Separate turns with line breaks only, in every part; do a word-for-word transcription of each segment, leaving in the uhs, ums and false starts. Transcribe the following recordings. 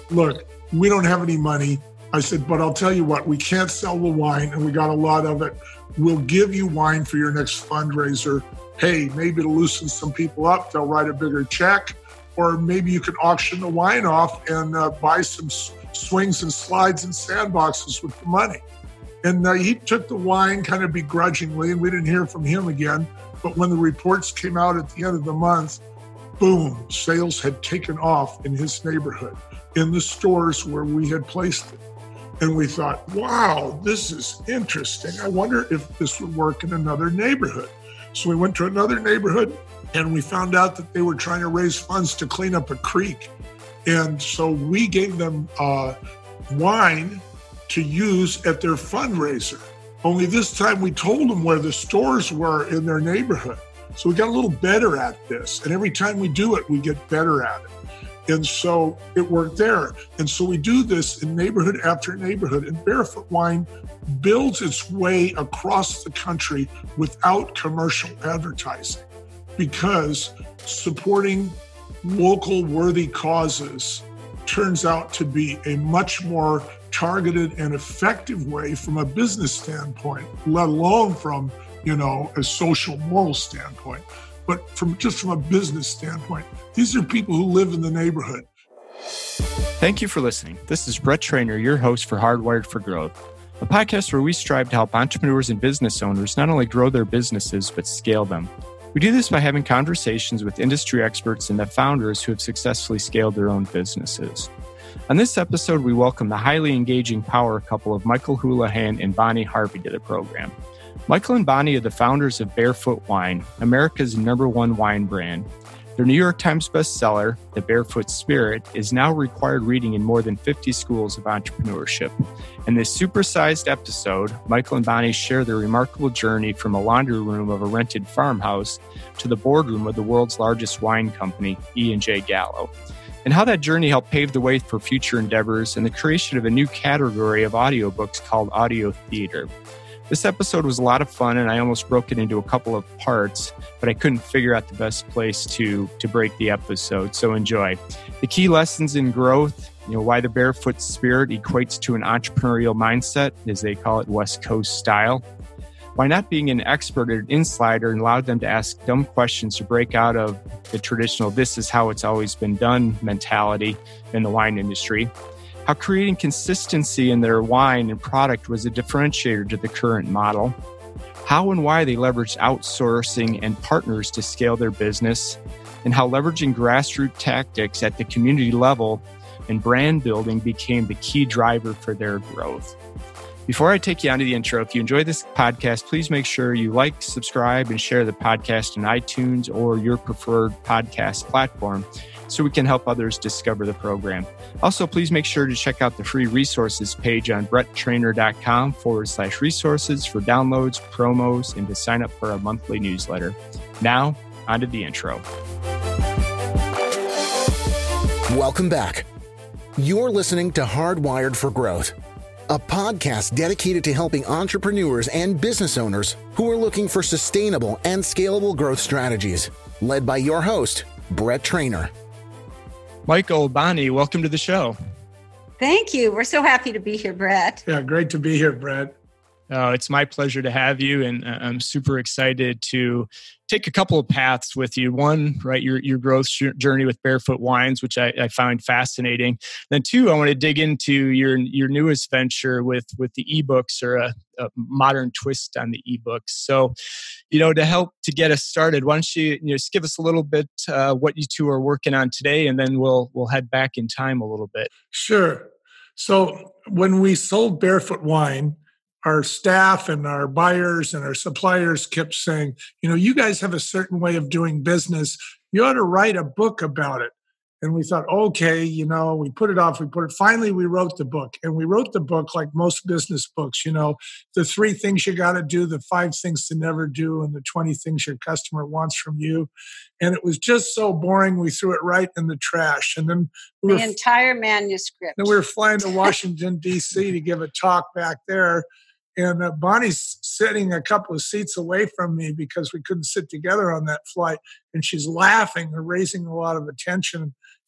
look, we don't have any money. I said, but I'll tell you what, we can't sell the wine and we got a lot of it. We'll give you wine for your next fundraiser. Hey, maybe to loosen some people up, they'll write a bigger check, or maybe you can auction the wine off and uh, buy some s- swings and slides and sandboxes with the money. And uh, he took the wine kind of begrudgingly, and we didn't hear from him again. But when the reports came out at the end of the month, boom, sales had taken off in his neighborhood, in the stores where we had placed it. And we thought, wow, this is interesting. I wonder if this would work in another neighborhood. So we went to another neighborhood and we found out that they were trying to raise funds to clean up a creek. And so we gave them uh, wine to use at their fundraiser. Only this time we told them where the stores were in their neighborhood. So we got a little better at this. And every time we do it, we get better at it. And so it worked there. And so we do this in neighborhood after neighborhood. And Barefoot Wine builds its way across the country without commercial advertising, because supporting local worthy causes turns out to be a much more targeted and effective way from a business standpoint, let alone from, you know, a social moral standpoint. But from just from a business standpoint, these are people who live in the neighborhood.
Thank you for listening. This is Brett Trainer, your host for Hardwired for Growth, a podcast where we strive to help entrepreneurs and business owners not only grow their businesses, but scale them. We do this by having conversations with industry experts and the founders who have successfully scaled their own businesses. On this episode, we welcome the highly engaging power couple of Michael Houlihan and Bonnie Harvey to the program. Michael and Bonnie are the founders of Barefoot Wine, America's number one wine brand. Their New York Times bestseller, The Barefoot Spirit, is now required reading in more than fifty schools of entrepreneurship. In this supersized episode, Michael and Bonnie share their remarkable journey from a laundry room of a rented farmhouse to the boardroom of the world's largest wine company, E and J Gallo, and how that journey helped pave the way for future endeavors and the creation of a new category of audiobooks called audio theater. This episode was a lot of fun, and I almost broke it into a couple of parts, but I couldn't figure out the best place to, to break the episode, so enjoy. The key lessons in growth, you know, why the Barefoot Spirit equates to an entrepreneurial mindset, as they call it, West Coast style. Why not being an expert or an insider and allowed them to ask dumb questions to break out of the traditional, this is how it's always been done mentality in the wine industry. How creating consistency in their wine and product was a differentiator to the current model. How and why they leveraged outsourcing and partners to scale their business. And how leveraging grassroots tactics at the community level and brand building became the key driver for their growth. Before I take you on to the intro, if you enjoy this podcast, please make sure you like, subscribe, and share the podcast on iTunes or your preferred podcast platform so we can help others discover the program. Also, please make sure to check out the free resources page on bretttrainer.com forward slash resources for downloads, promos, and to sign up for a monthly newsletter. Now, on to the intro.
Welcome back. You're listening to Hardwired for Growth, a podcast dedicated to helping entrepreneurs and business owners who are looking for sustainable and scalable growth strategies. Led by your host, Brett Trainer.
Michael, Bonnie, welcome to the show.
Thank you. We're so happy to be here, Brett.
Yeah, great to be here, Brett.
Uh, it's my pleasure to have you, and uh, I'm super excited to take a couple of paths with you. One, right, your your growth sh- journey with Barefoot Wines, which I, I found fascinating. Then two, I want to dig into your your newest venture with with the ebooks, or a, a modern twist on the ebooks. So, you know, to help to get us started, why don't you, you know, just give us a little bit uh, what you two are working on today, and then we'll we'll head back in time a little bit.
Sure. So when we sold Barefoot Wine, our staff and our buyers and our suppliers kept saying, you know, you guys have a certain way of doing business. You ought to write a book about it. And we thought, okay, you know, we put it off, we put it, finally we wrote the book. And we wrote the book like most business books, you know, the three things you got to do, the five things to never do, and the twenty things your customer wants from you. And it was just so boring, we threw it right in the trash. And then we
the
were,
entire manuscript.
Then we were flying to Washington, D C to give a talk back there. And uh, Bonnie's sitting a couple of seats away from me because we couldn't sit together on that flight. And she's laughing and raising a lot of attention.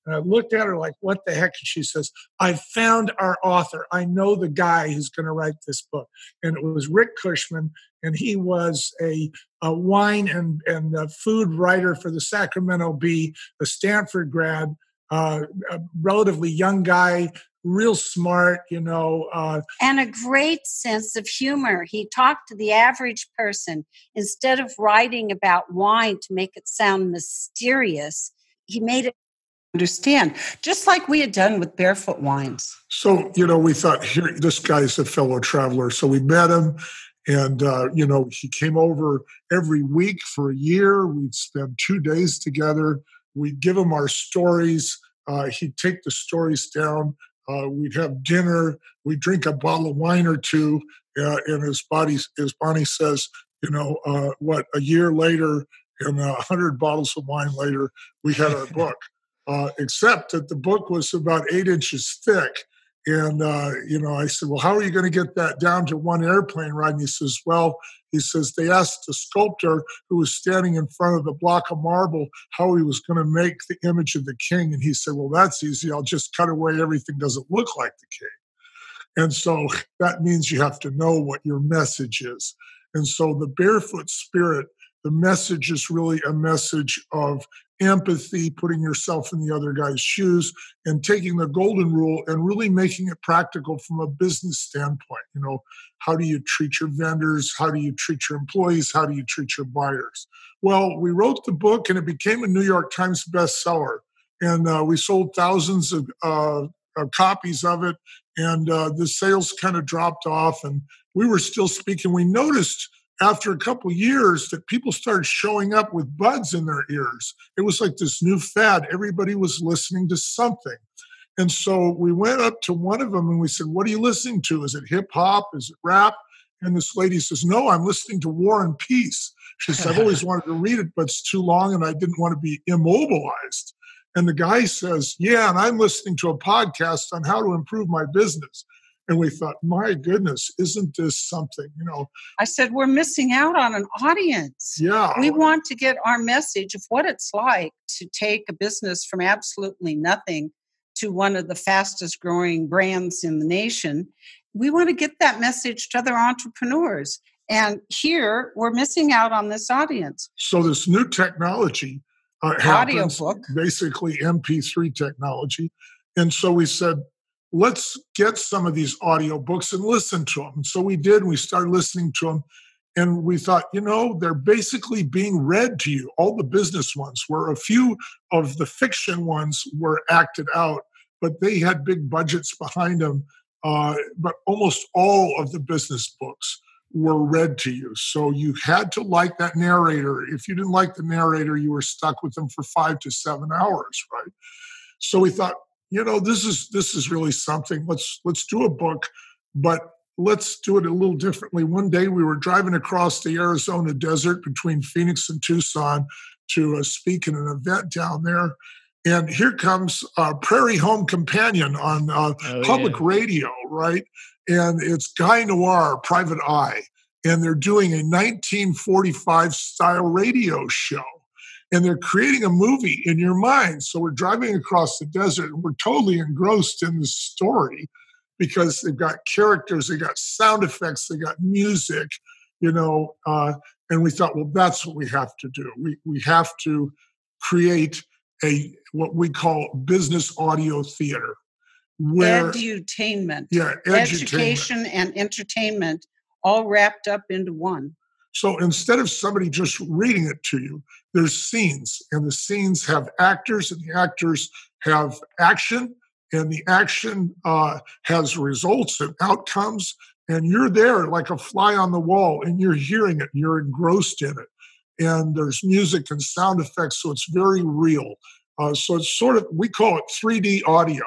And I looked at her like, what the heck? And she says, I found our author. I know the guy who's going to write this book. And it was Rick Cushman, and he was a, a wine and, and a food writer for the Sacramento Bee, a Stanford grad, uh, a relatively young guy, real smart, you know. Uh,
and a great sense of humor. He talked to the average person. Instead of writing about wine to make it sound mysterious, he made it
understand, just like we had done with Barefoot Wines.
So, you know, we thought, here, this guy's a fellow traveler. So we met him, and, uh, you know, he came over every week for a year. We'd spend two days together. We'd give him our stories. Uh, he'd take the stories down. Uh, we'd have dinner. We'd drink a bottle of wine or two. Uh, and as, body, as Bonnie says, you know, uh, what, a year later and a hundred bottles of wine later, we had our book. Uh, except that the book was about eight inches thick. And, uh, you know, I said, well, how are you going to get that down to one airplane ride? And he says, well, he says, they asked the sculptor who was standing in front of the block of marble how he was going to make the image of the king. And he said, well, that's easy. I'll just cut away everything doesn't look like the king. And so that means you have to know what your message is. And so the Barefoot Spirit, the message is really a message of empathy, putting yourself in the other guy's shoes, and taking the golden rule and really making it practical from a business standpoint. You know, how do you treat your vendors? How do you treat your employees? How do you treat your buyers? Well, we wrote the book, and it became a New York Times bestseller. And uh, we sold thousands of, uh, of copies of it, and uh, the sales kind of dropped off, and we were still speaking. We noticed after a couple of years that people started showing up with buds in their ears. It was like this new fad. Everybody was listening to something. And so we went up to one of them and we said, what are you listening to? Is it hip hop? Is it rap? And this lady says, no, I'm listening to War and Peace. She said, I've always wanted to read it, but it's too long and I didn't want to be immobilized. And the guy says, yeah, and I'm listening to a podcast on how to improve my business. And we thought, my goodness, isn't this something, you know?
I said, we're missing out on an audience.
Yeah.
We want to get our message of what it's like to take a business from absolutely nothing to one of the fastest growing brands in the nation. We want to get that message to other entrepreneurs. And here, we're missing out on this audience.
So this new technology uh, happens,
audiobook,
basically M P three technology. And so we said, let's get some of these audiobooks and listen to them. And so we did. We started listening to them. And we thought, you know, they're basically being read to you. All the business ones were, a few of the fiction ones were acted out, but they had big budgets behind them. Uh, but almost all of the business books were read to you. So you had to like that narrator. If you didn't like the narrator, you were stuck with them for five to seven hours, right? So we thought, you know, this is this is really something. Let's let's do a book, but let's do it a little differently. One day we were driving across the Arizona desert between Phoenix and Tucson to uh, speak in an event down there. And here comes uh, Prairie Home Companion on uh, oh, public yeah. radio, right? And it's Guy Noir, Private Eye. And they're doing a nineteen forty-five style radio show. And they're creating a movie in your mind. So we're driving across the desert and we're totally engrossed in the story because they've got characters, they got sound effects, they got music, you know. Uh, and we thought, well, that's what we have to do. We we have to create a what we call business audio theater. Where,
edutainment.
Yeah, edutainment.
Education and entertainment all wrapped up into one.
So instead of somebody just reading it to you, there's scenes, and the scenes have actors, and the actors have action, and the action uh, has results and outcomes, and you're there like a fly on the wall, and you're hearing it, and you're engrossed in it. And there's music and sound effects, so it's very real. Uh, so it's sort of, we call it three D audio.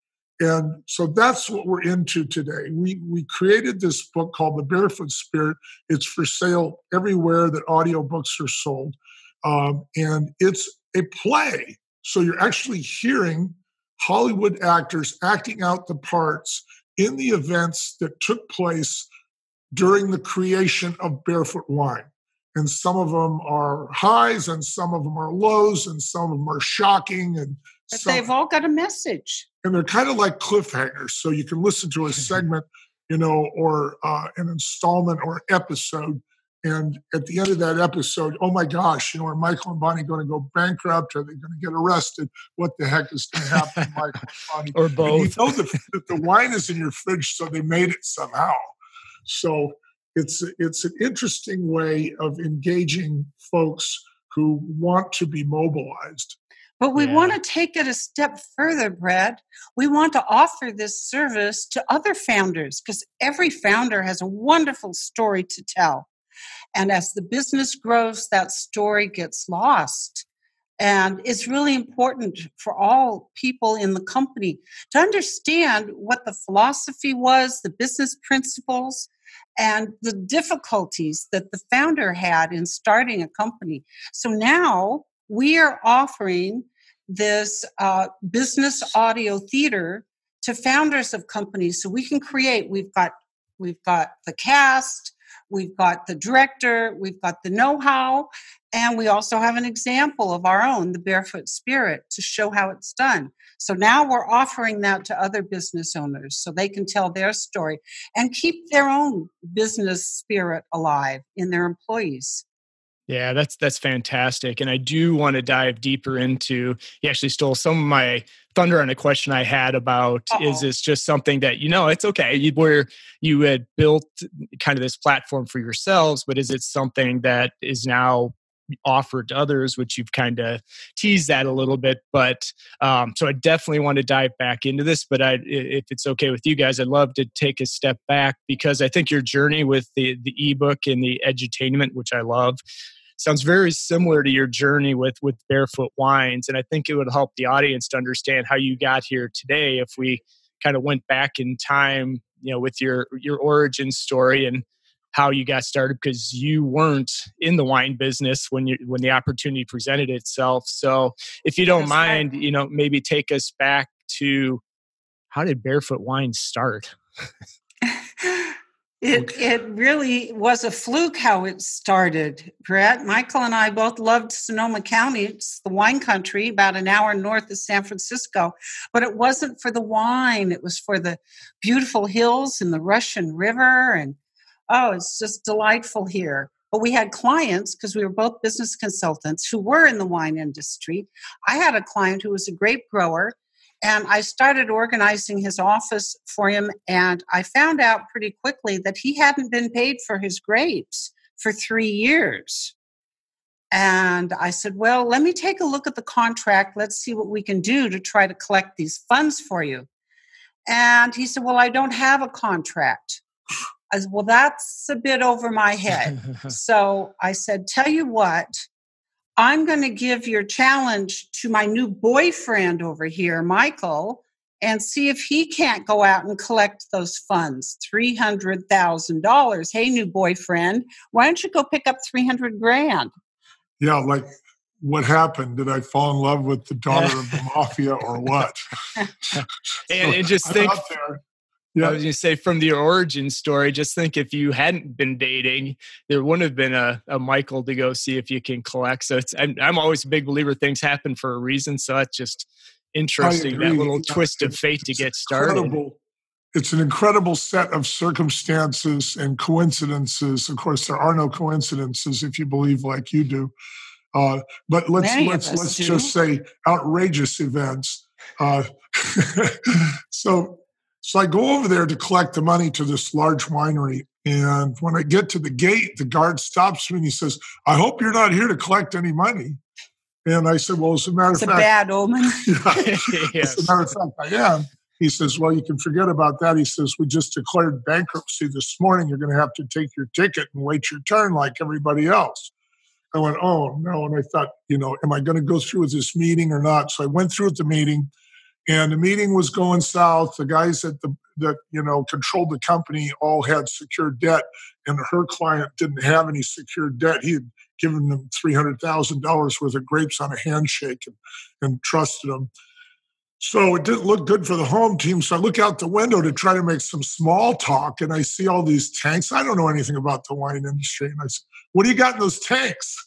And so that's what we're into today. We we created this book called The Barefoot Spirit. It's for sale everywhere that audiobooks are sold. Um, and it's a play. So you're actually hearing Hollywood actors acting out the parts in the events that took place during the creation of Barefoot Wine. And some of them are highs and some of them are lows and some of them are shocking and
But so, they've all got a message.
And they're kind of like cliffhangers. So you can listen to a segment, you know, or uh, an installment or episode. And at the end of that episode, oh my gosh, you know, are Michael and Bonnie going to go bankrupt? Are they going to get arrested? What the heck is going to happen to Michael and Bonnie?
Or both.
And you know that the, the wine is in your fridge, so they made it somehow. So it's it's an interesting way of engaging folks who want to be mobilized.
But we
Yeah.
want to take it a step further, Brad. We want to offer this service to other founders because every founder has a wonderful story to tell. And as the business grows, that story gets lost. And it's really important for all people in the company to understand what the philosophy was, the business principles, and the difficulties that the founder had in starting a company. So now we are offering this uh, business audio theater to founders of companies so we can create. We've got we've got the cast, we've got the director, we've got the know-how, and we also have an example of our own, the Barefoot Spirit, to show how it's done. So now we're offering that to other business owners so they can tell their story and keep their own business spirit alive in their employees.
Yeah, that's that's fantastic. And I do want to dive deeper into, you actually stole some of my thunder on a question I had about, Uh-oh. is this just something that, you know, it's okay, you, where you had built kind of this platform for yourselves, but is it something that is now offered to others, which you've kind of teased that a little bit. But um, so I definitely want to dive back into this, but I, if it's okay with you guys, I'd love to take a step back because I think your journey with the, the ebook and the edutainment, which I love, sounds very similar to your journey with, with Barefoot Wines. And I think it would help the audience to understand how you got here today if we kind of went back in time, you know, with your, your origin story and how you got started, because you weren't in the wine business when you when the opportunity presented itself. So if you don't
That's
mind,
right.
you know, maybe take us back to how did Barefoot Wines start?
It it really was a fluke how it started, Brett. Michael and I both loved Sonoma County. It's the wine country, about an hour north of San Francisco. But it wasn't for the wine. It was for the beautiful hills and the Russian River. And, oh, it's just delightful here. But we had clients, because we were both business consultants, who were in the wine industry. I had a client who was a grape grower. And I started organizing his office for him, and I found out pretty quickly that he hadn't been paid for his grapes for three years. And I said, well, let me take a look at the contract. Let's see what we can do to try to collect these funds for you. And he said, well, I don't have a contract. I said, well, that's a bit over my head. So I said, tell you what, I'm going to give your challenge to my new boyfriend over here, Michael, and see if he can't go out and collect those funds, three hundred thousand dollars. Hey, new boyfriend, why don't you go pick up three hundred grand?
Yeah, like what happened? Did I fall in love with the daughter of the mafia or what?
and,
So
and just
I'm
think,
out there. Yeah.
I was going to say, from the origin story, just think if you hadn't been dating, there wouldn't have been a, a Michael to go see if you can collect. So it's, I'm, I'm always a big believer things happen for a reason. So that's just interesting, that little
Yeah.
twist of fate to
It's
get started.
incredible. It's an incredible set of circumstances and coincidences. Of course, there are no coincidences if you believe like you do. Uh, but let's
Many of
let's
us
let's
do.
just say outrageous events. Uh, so. So I go over there to collect the money to this large winery. And when I get to the gate, the guard stops me and he says, I hope you're not here to collect any money. And I said, well, as a matter
It's
of
a
fact,
bad omen.
yeah,
Yes.
as a matter of fact, I am. He says, well, you can forget about that. He says, we just declared bankruptcy this morning. You're going to have to take your ticket and wait your turn like everybody else. I went, oh, no. And I thought, you know, am I going to go through with this meeting or not? So I went through with the meeting. And the meeting was going south. The guys that the that you know controlled the company all had secured debt, and her client didn't have any secured debt. He had given them three hundred thousand dollars worth of grapes on a handshake and, and trusted them. So it didn't look good for the home team. So I look out the window to try to make some small talk, and I see all these tanks. I don't know anything about the wine industry, and I said, "What do you got in those tanks?"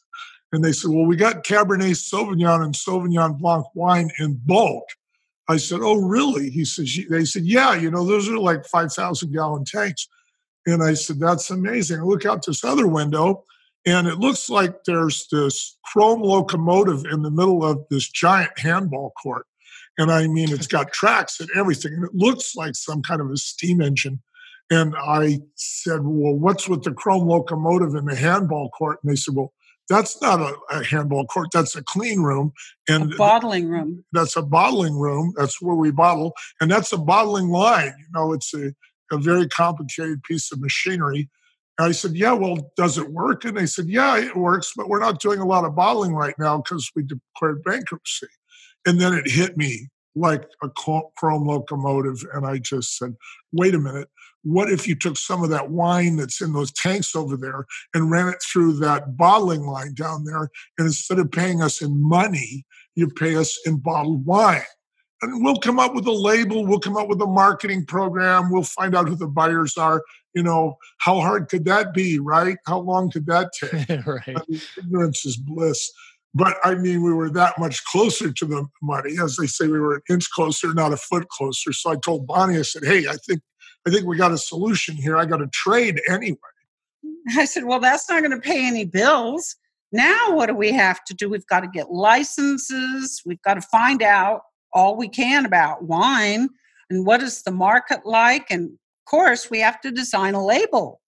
And they said, well, we got Cabernet Sauvignon and Sauvignon Blanc wine in bulk. I said, oh, really? He says, they said, yeah, you know, those are like five thousand gallon tanks. And I said, that's amazing. I look out this other window, and it looks like there's this chrome locomotive in the middle of this giant handball court. And I mean, it's got tracks and everything. And it looks like some kind of a steam engine. And I said, well, what's with the chrome locomotive in the handball court? And they said, well, that's not a, a handball court. That's a clean room. And
a bottling room.
That's a bottling room. That's where we bottle. And that's a bottling line. You know, it's a, a very complicated piece of machinery. And I said, yeah, well, does it work? And they said, yeah, it works, but we're not doing a lot of bottling right now because we declared bankruptcy. And then it hit me like a chrome locomotive. And I just said, wait a minute. What if you took some of that wine that's in those tanks over there and ran it through that bottling line down there? And instead of paying us in money, you pay us in bottled wine. And we'll come up with a label. We'll come up with a marketing program. We'll find out who the buyers are. You know, how hard could that be, right? How long could that take?
Right.
I mean, ignorance is bliss. But I mean, we were that much closer to the money. As they say, we were an inch closer, not a foot closer. So I told Bonnie, I said, hey, I think I think we got a solution here. I got to trade anyway.
I said, well, that's not going to pay any bills. Now what do we have to do? We've got to get licenses. We've got to find out all we can about wine and what is the market like. And of course, we have to design a label.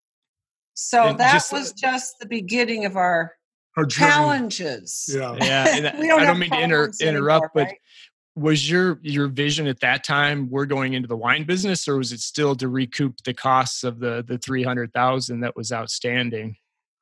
So
and
that
just,
was just the beginning of our,
our
challenges.
Yeah.
Yeah.
we don't
I
have
don't mean to inter-
problems
interrupt,
anymore,
but
right?
was your your vision at that time we're going into the wine business, or was it still to recoup the costs of the the three hundred thousand that was outstanding?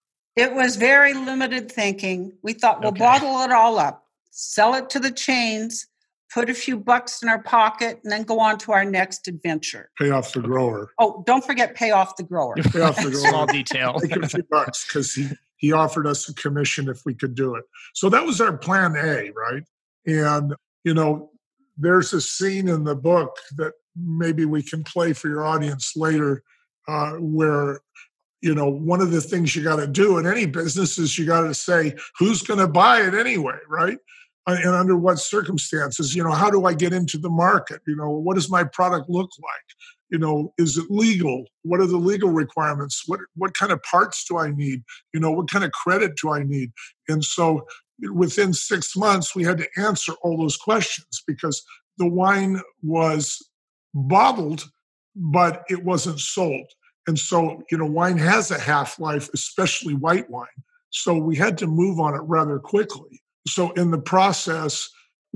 It was very limited thinking. We thought we'll
Okay.
bottle it all up, sell it to the chains, put a few bucks in our pocket, and then go on to our next adventure.
Pay off the grower.
Oh, don't forget pay off the grower.
Pay off the grower.
Small detail.
Take a few bucks because he, he offered us a commission if we could do it. So that was our plan A, right? And you know, there's a scene in the book that maybe we can play for your audience later uh, where, you know, one of the things you got to do in any business is you got to say, who's going to buy it anyway, right? And under what circumstances, you know, how do I get into the market? You know, what does my product look like? You know, is it legal? What are the legal requirements? What what kind of parts do I need? You know, what kind of credit do I need? And so within six months, we had to answer all those questions because the wine was bottled, but it wasn't sold. And so, you know, wine has a half-life, especially white wine. So we had to move on it rather quickly. So in the process,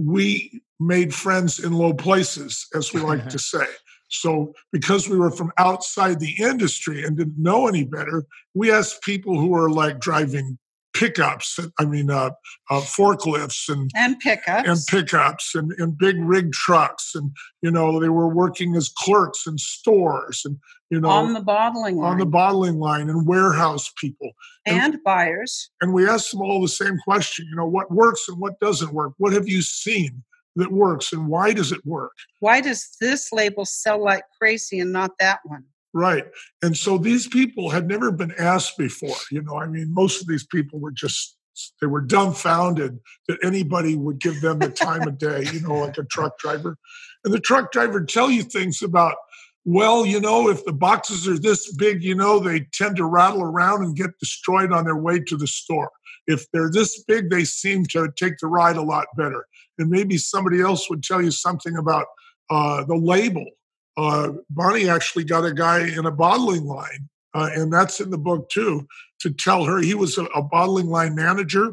we made friends in low places, as we like to say. So because we were from outside the industry and didn't know any better, we asked people who were like driving pickups, I mean, uh, uh, forklifts and
And pickups.
and pickups and, and big rig trucks. And, you know, they were working as clerks in stores and, you know,
on the bottling line.
on the bottling line and warehouse people.
and, and buyers.
And we asked them all the same question, you know, what works and what doesn't work? What have you seen that works and why does it work?
Why does this label sell like crazy and not that one?
Right. And so these people had never been asked before. You know, I mean, most of these people were just, they were dumbfounded that anybody would give them the time of day, you know, like a truck driver. And the truck driver would tell you things about, well, you know, if the boxes are this big, you know, they tend to rattle around and get destroyed on their way to the store. If they're this big, they seem to take the ride a lot better. And maybe somebody else would tell you something about uh, the label. Uh, Bonnie actually got a guy in a bottling line, uh, and that's in the book too, to tell her he was a, a bottling line manager.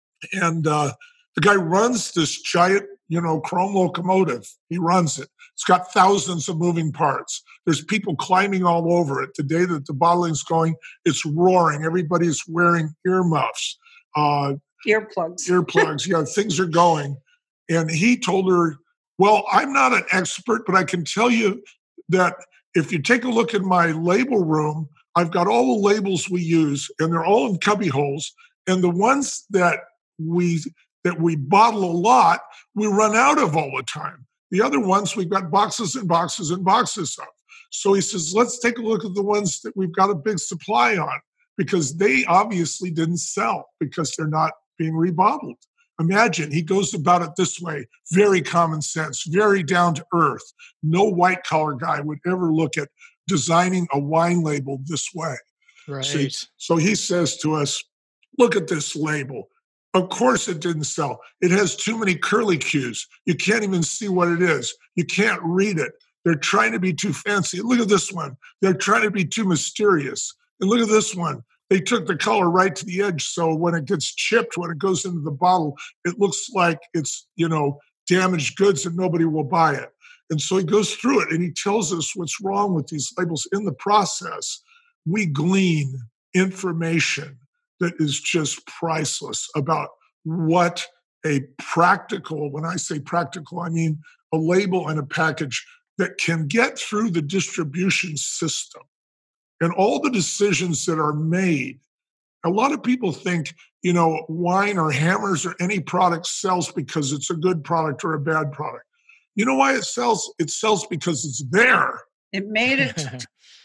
And uh, the guy runs this giant, you know, chrome locomotive. He runs it. It's got thousands of moving parts. There's people climbing all over it. The day that the bottling's going, it's roaring. Everybody's wearing earmuffs. Uh,
Earplugs.
earplugs. Yeah, things are going. And he told her, well, I'm not an expert, but I can tell you that if you take a look in my label room, I've got all the labels we use, and they're all in cubby holes. And the ones that we that we bottle a lot, we run out of all the time. The other ones, we've got boxes and boxes and boxes of. So he says, let's take a look at the ones that we've got a big supply on, because they obviously didn't sell because they're not being rebottled. Imagine, he goes about it this way, very common sense, very down to earth. No white collar guy would ever look at designing a wine label this way.
Right.
So, so he says to us, look at this label. Of course it didn't sell. It has too many curlicues. You can't even see what it is. You can't read it. They're trying to be too fancy. Look at this one. They're trying to be too mysterious. And look at this one. They took the color right to the edge, so when it gets chipped, when it goes into the bottle, it looks like it's, you know, damaged goods and nobody will buy it. And so he goes through it and he tells us what's wrong with these labels. In the process, we glean information that is just priceless about what a practical, when I say practical, I mean a label and a package that can get through the distribution system. And all the decisions that are made, a lot of people think, you know, wine or hammers or any product sells because it's a good product or a bad product. You know why it sells? It sells because it's there.
It made it.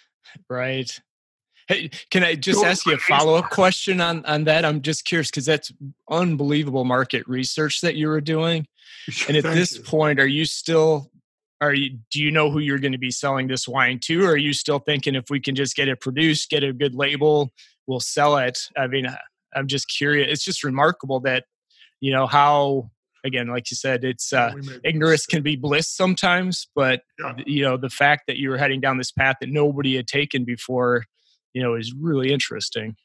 Right. Hey, can I just ask you a follow-up question on, on that? I'm just curious because that's unbelievable market research that you were doing. And at this
you.
point, are you still... Are you, do you know who you're going to be selling this wine to? Or are you still thinking if we can just get it produced, get a good label, we'll sell it? I mean, I'm just curious. It's just remarkable that, you know, how, again, like you said, it's uh, ignorance can be bliss sometimes, but, yeah. you know, the fact that you were heading down this path that nobody had taken before, you know, is really interesting.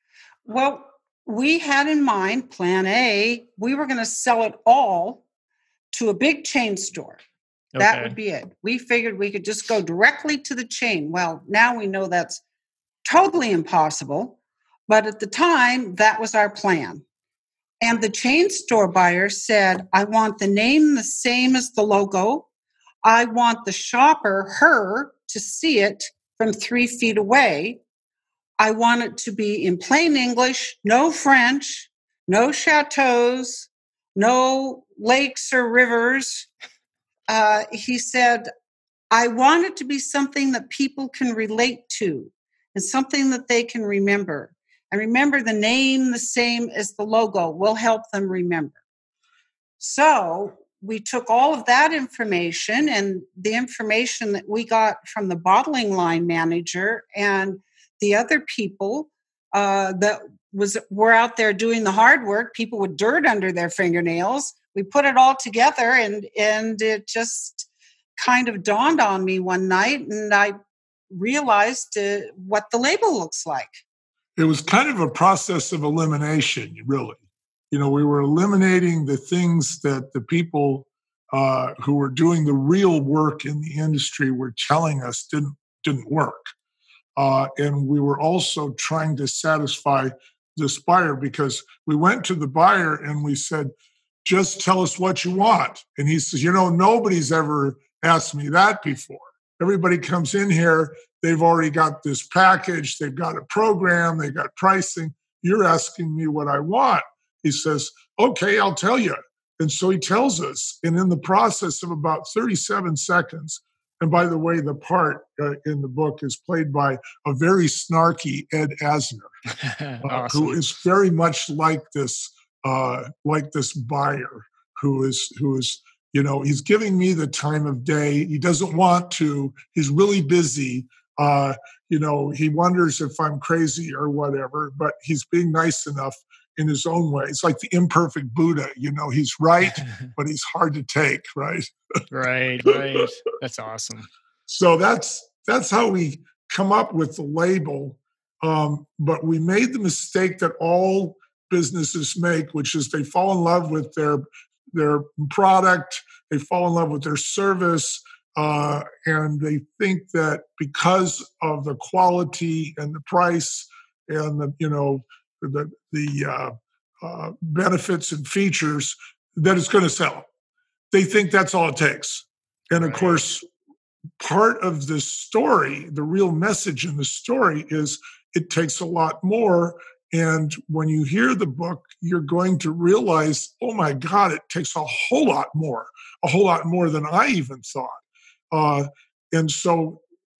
Well, we had in mind, plan A, we were going to sell it all to a big chain store. That
Okay.
would be it. We figured we could just go directly to the chain. Well, now we know that's totally impossible. But at the time, that was our plan. And the chain store buyer said, I want the name the same as the logo. I want the shopper, her, to see it from three feet away. I want it to be in plain English, no French, no chateaus, no lakes or rivers. Uh, he said, I want it to be something that people can relate to and something that they can remember. And remember, the name the same as the logo will help them remember. So we took all of that information and the information that we got from the bottling line manager and the other people uh, that was were out there doing the hard work, people with dirt under their fingernails. We put it all together and, and it just kind of dawned on me one night and I realized uh, what the label looks like.
It was kind of a process of elimination, really. You know, we were eliminating the things that the people uh, who were doing the real work in the industry were telling us didn't, didn't work. Uh, and we were also trying to satisfy this buyer because we went to the buyer and we said, just tell us what you want. And he says, you know, nobody's ever asked me that before. Everybody comes in here, they've already got this package, they've got a program, they got pricing. You're asking me what I want. He says, okay, I'll tell you. And so he tells us, and in the process of about thirty-seven seconds, and by the way, the part uh, in the book is played by a very snarky Ed Asner, uh,
Awesome.
who is very much like this Uh, like this buyer who is, who is, you know, he's giving me the time of day. He doesn't want to. He's really busy. Uh, you know, he wonders if I'm crazy or whatever, but he's being nice enough in his own way. It's like the imperfect Buddha. You know, he's right, but he's hard to take, right?
Right, right. That's awesome.
So that's that's how we come up with the label. Um, but we made the mistake that all businesses make, which is they fall in love with their their product, they fall in love with their service, uh, and they think that because of the quality and the price and the you know the the uh, uh, benefits and features that it's going to sell. They think that's all it takes, and of
Right.
course, part of the story, the real message in the story is it takes a lot more. And when you hear the book, you're going to realize, oh my God, it takes a whole lot more, a whole lot more than I even thought. Uh, and so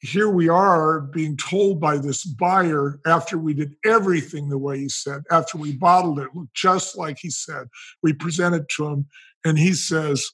here we are being told by this buyer after we did everything the way he said, after we bottled it, looked just like he said. We presented to him, and he says,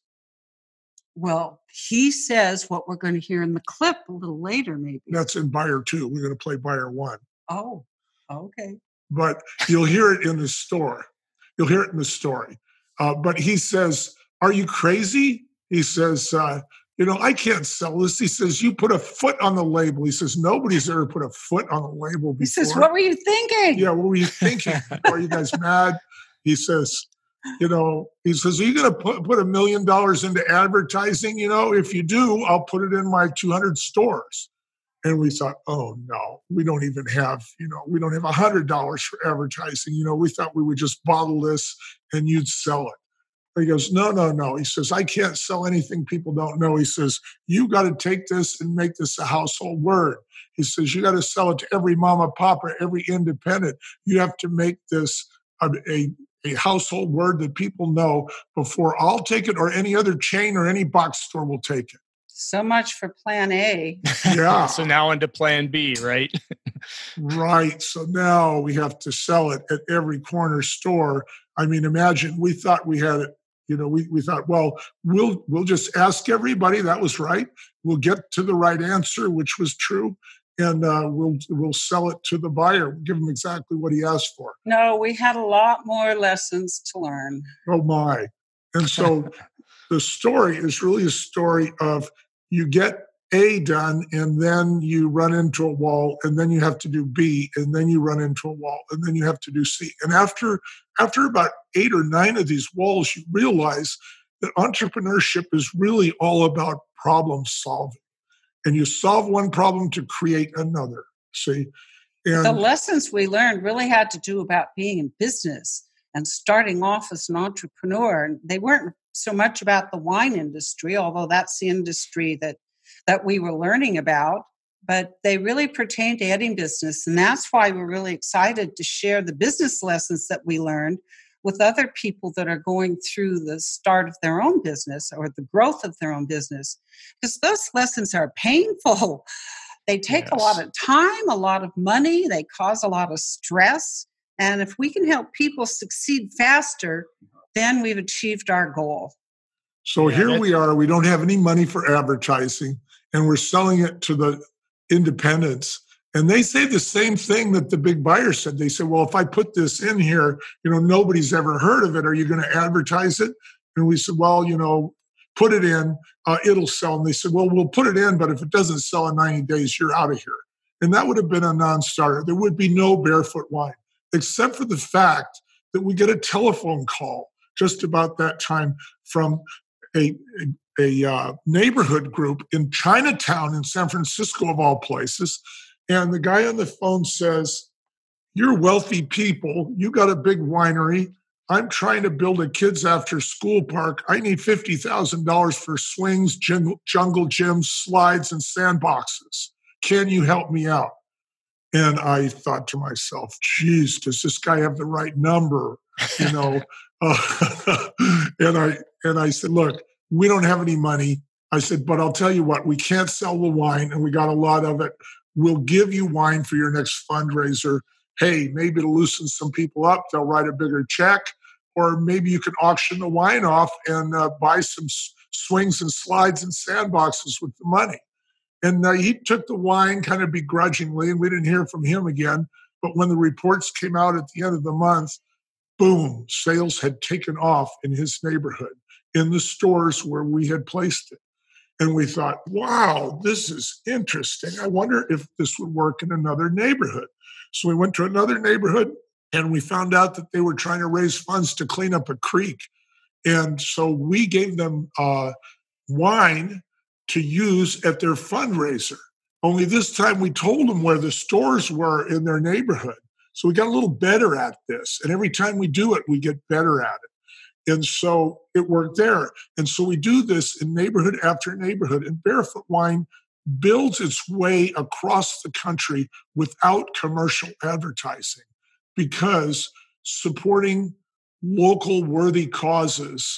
well, he says what we're going to hear in the clip a little later, maybe.
That's in buyer two. We're going to play buyer one.
Oh, okay.
But you'll hear it in the store. You'll hear it in the story. Uh, but he says, are you crazy? He says, uh, you know, I can't sell this. He says, you put a foot on the label. He says, nobody's ever put a foot on the label before.
He says, what were you thinking?
Yeah, what were you thinking? Are you guys mad? He says, you know, he says, are you going to put, put a million dollars into advertising? You know, if you do, I'll put it in my two hundred stores. And we thought, oh, no, we don't even have, you know, we don't have one hundred dollars for advertising. You know, we thought we would just bottle this and you'd sell it. He goes, no, no, no. He says, I can't sell anything people don't know. He says, you got to take this and make this a household word. He says, you got to sell it to every mama, papa, every independent. You have to make this a, a, a household word that people know before I'll take it or any other chain or any box store will take it.
So much for plan A.
Yeah.
So now into plan B, right?
Right. So now we have to sell it at every corner store. I mean, imagine we thought we had it. You know, we, we thought, well, we'll we'll just ask everybody. That was right. We'll get to the right answer, which was true, and uh, we'll we'll sell it to the buyer. We'll give him exactly what he asked for.
No, we had a lot more lessons to learn.
Oh my! And so the story is really a story of you get A done, and then you run into a wall, and then you have to do B, and then you run into a wall, and then you have to do C. And after after about eight or nine of these walls, you realize that entrepreneurship is really all about problem solving. And you solve one problem to create another. See? And
the lessons we learned really had to do about being in business and starting off as an entrepreneur. They weren't so much about the wine industry, although that's the industry that that we were learning about, but they really pertain to any business. And that's why we're really excited to share the business lessons that we learned with other people that are going through the start of their own business or the growth of their own business. Because those lessons are painful. They take yes. a lot of time, a lot of money. They cause a lot of stress. And if we can help people succeed faster, then we've achieved our goal.
So
yeah,
here we are. We don't have any money for advertising, and we're selling it to the independents. And they say the same thing that the big buyer said. They said, well, if I put this in here, you know, nobody's ever heard of it. Are you going to advertise it? And we said, well, you know, put it in. Uh, it'll sell. And they said, well, we'll put it in, but if it doesn't sell in ninety days, you're out of here. And that would have been a non-starter. There would be no Barefoot Wine, except for the fact that we get a telephone call just about that time from a, a, a uh, neighborhood group in Chinatown in San Francisco, of all places. And the guy on the phone says, you're wealthy people. You got a big winery. I'm trying to build a kids after school park. I need fifty thousand dollars for swings, jungle, jungle gyms, slides, and sandboxes. Can you help me out? And I thought to myself, geez, does this guy have the right number? You know, uh, and I and I said, look, we don't have any money. I said, but I'll tell you what, we can't sell the wine, and we got a lot of it. We'll give you wine for your next fundraiser. Hey, maybe to loosen some people up, they'll write a bigger check, or maybe you can auction the wine off and uh, buy some s- swings and slides and sandboxes with the money. And uh, he took the wine kind of begrudgingly, and we didn't hear from him again. But when the reports came out at the end of the month, boom, sales had taken off in his neighborhood, in the stores where we had placed it. And we thought, wow, this is interesting. I wonder if this would work in another neighborhood. So we went to another neighborhood, and we found out that they were trying to raise funds to clean up a creek. And so we gave them uh, wine to use at their fundraiser. Only this time we told them where the stores were in their neighborhood. So we got a little better at this. And every time we do it, we get better at it. And so it worked there. And so we do this in neighborhood after neighborhood. And Barefoot Wine builds its way across the country without commercial advertising, because supporting local worthy causes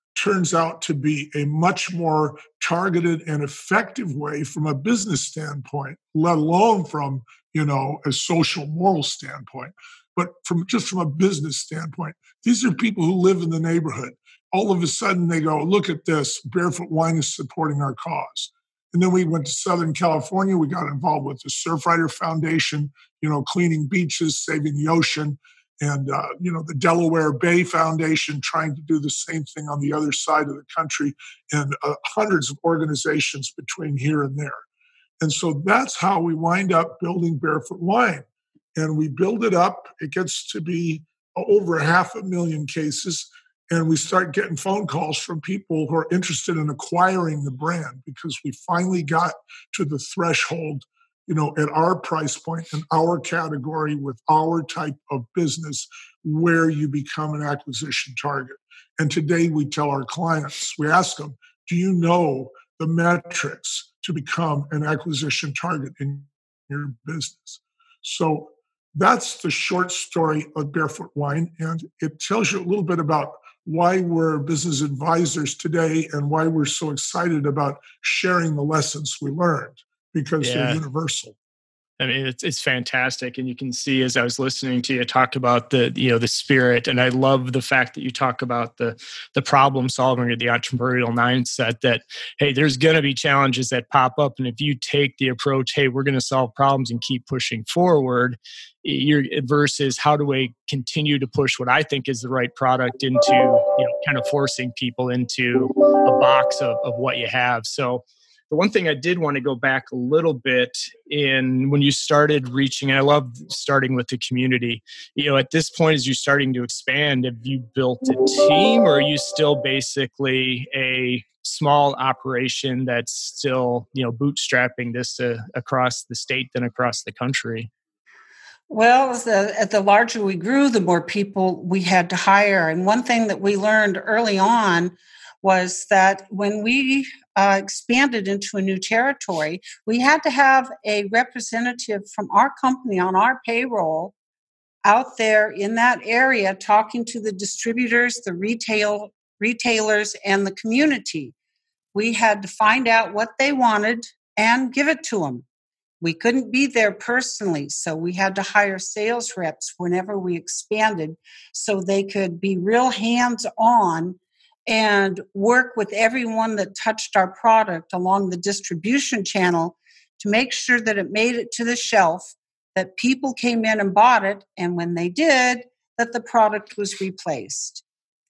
turns out to be a much more targeted and effective way from a business standpoint, let alone from, you know, a social moral standpoint. But from just from a business standpoint, these are people who live in the neighborhood. All of a sudden they go, look at this, Barefoot Wine is supporting our cause. And then we went to Southern California. We got involved with the Surfrider Foundation, you know, cleaning beaches, saving the ocean. And, uh, you know, the Delaware Bay Foundation trying to do the same thing on the other side of the country, and uh, hundreds of organizations between here and there. And so that's how we wind up building Barefoot Wine. And we build it up. It gets to be over half a million cases. And we start getting phone calls from people who are interested in acquiring the brand, because we finally got to the threshold, you know, at our price point in our category with our type of business where you become an acquisition target. And today we tell our clients, we ask them, do you know the metrics to become an acquisition target in your business? So that's the short story of Barefoot Wine. And it tells you a little bit about why we're business advisors today and why we're so excited about sharing the lessons we learned, because yeah. they're universal.
I mean, it's it's fantastic, and you can see as I was listening to you talk about the you know the spirit, and I love the fact that you talk about the the problem solving or the entrepreneurial mindset. That hey, there's going to be challenges that pop up, and if you take the approach, hey, we're going to solve problems and keep pushing forward, you're versus how do I continue to push what I think is the right product into you know kind of forcing people into a box of of what you have. So. The one thing I did want to go back a little bit in when you started reaching, and I love starting with the community, you know, at this point, as you're starting to expand, have you built a team, or are you still basically a small operation that's still, you know, bootstrapping this uh, across the state and across the country?
Well, the, at the larger we grew, the more people we had to hire. And one thing that we learned early on was that when we uh, expanded into a new territory, we had to have a representative from our company on our payroll out there in that area talking to the distributors, the retail retailers, and the community. We had to find out what they wanted and give it to them. We couldn't be there personally, so we had to hire sales reps whenever we expanded so they could be real hands-on and work with everyone that touched our product along the distribution channel to make sure that it made it to the shelf, that people came in and bought it, and when they did, that the product was replaced.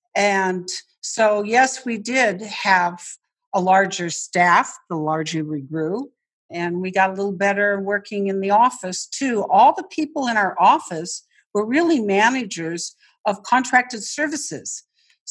And so, yes, we did have a larger staff the larger we grew, and we got a little better working in the office too. All the people in our office were really managers of contracted services.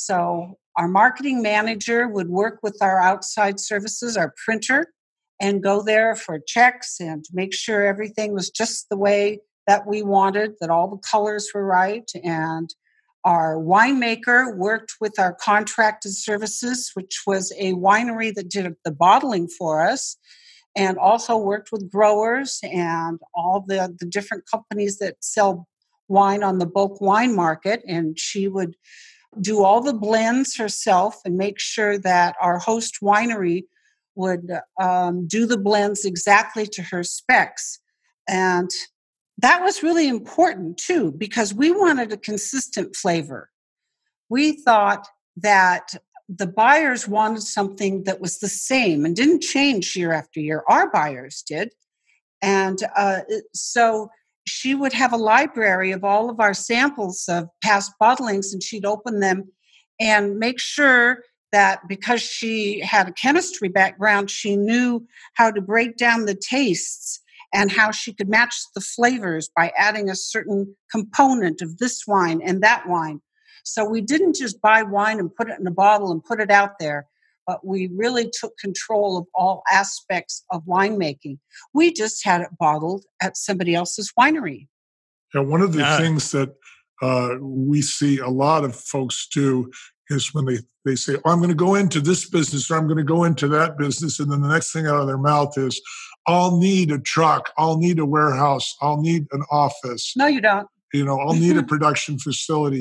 So our marketing manager would work with our outside services, our printer, and go there for checks and make sure everything was just the way that we wanted, that all the colors were right. And our winemaker worked with our contracted services, which was a winery that did the bottling for us, and also worked with growers and all the, the different companies that sell wine on the bulk wine market. And she would do all the blends herself and make sure that our host winery would um, do the blends exactly to her specs. And that was really important too, because we wanted a consistent flavor. We thought that the buyers wanted something that was the same and didn't change year after year. Our buyers did. And uh, so she would have a library of all of our samples of past bottlings, and she'd open them and make sure that because she had a chemistry background, she knew how to break down the tastes and how she could match the flavors by adding a certain component of this wine and that wine. So we didn't just buy wine and put it in a bottle and put it out there, but we really took control of all aspects of winemaking. We just had it bottled at somebody else's winery.
Yeah, one of the
uh,
things that uh, we see a lot of folks do is when they, they say, oh, I'm going to go into this business or I'm going to go into that business. And then the next thing out of their mouth is, I'll need a truck. I'll need a warehouse. I'll need an office.
No, you don't.
You know, I'll need a production facility.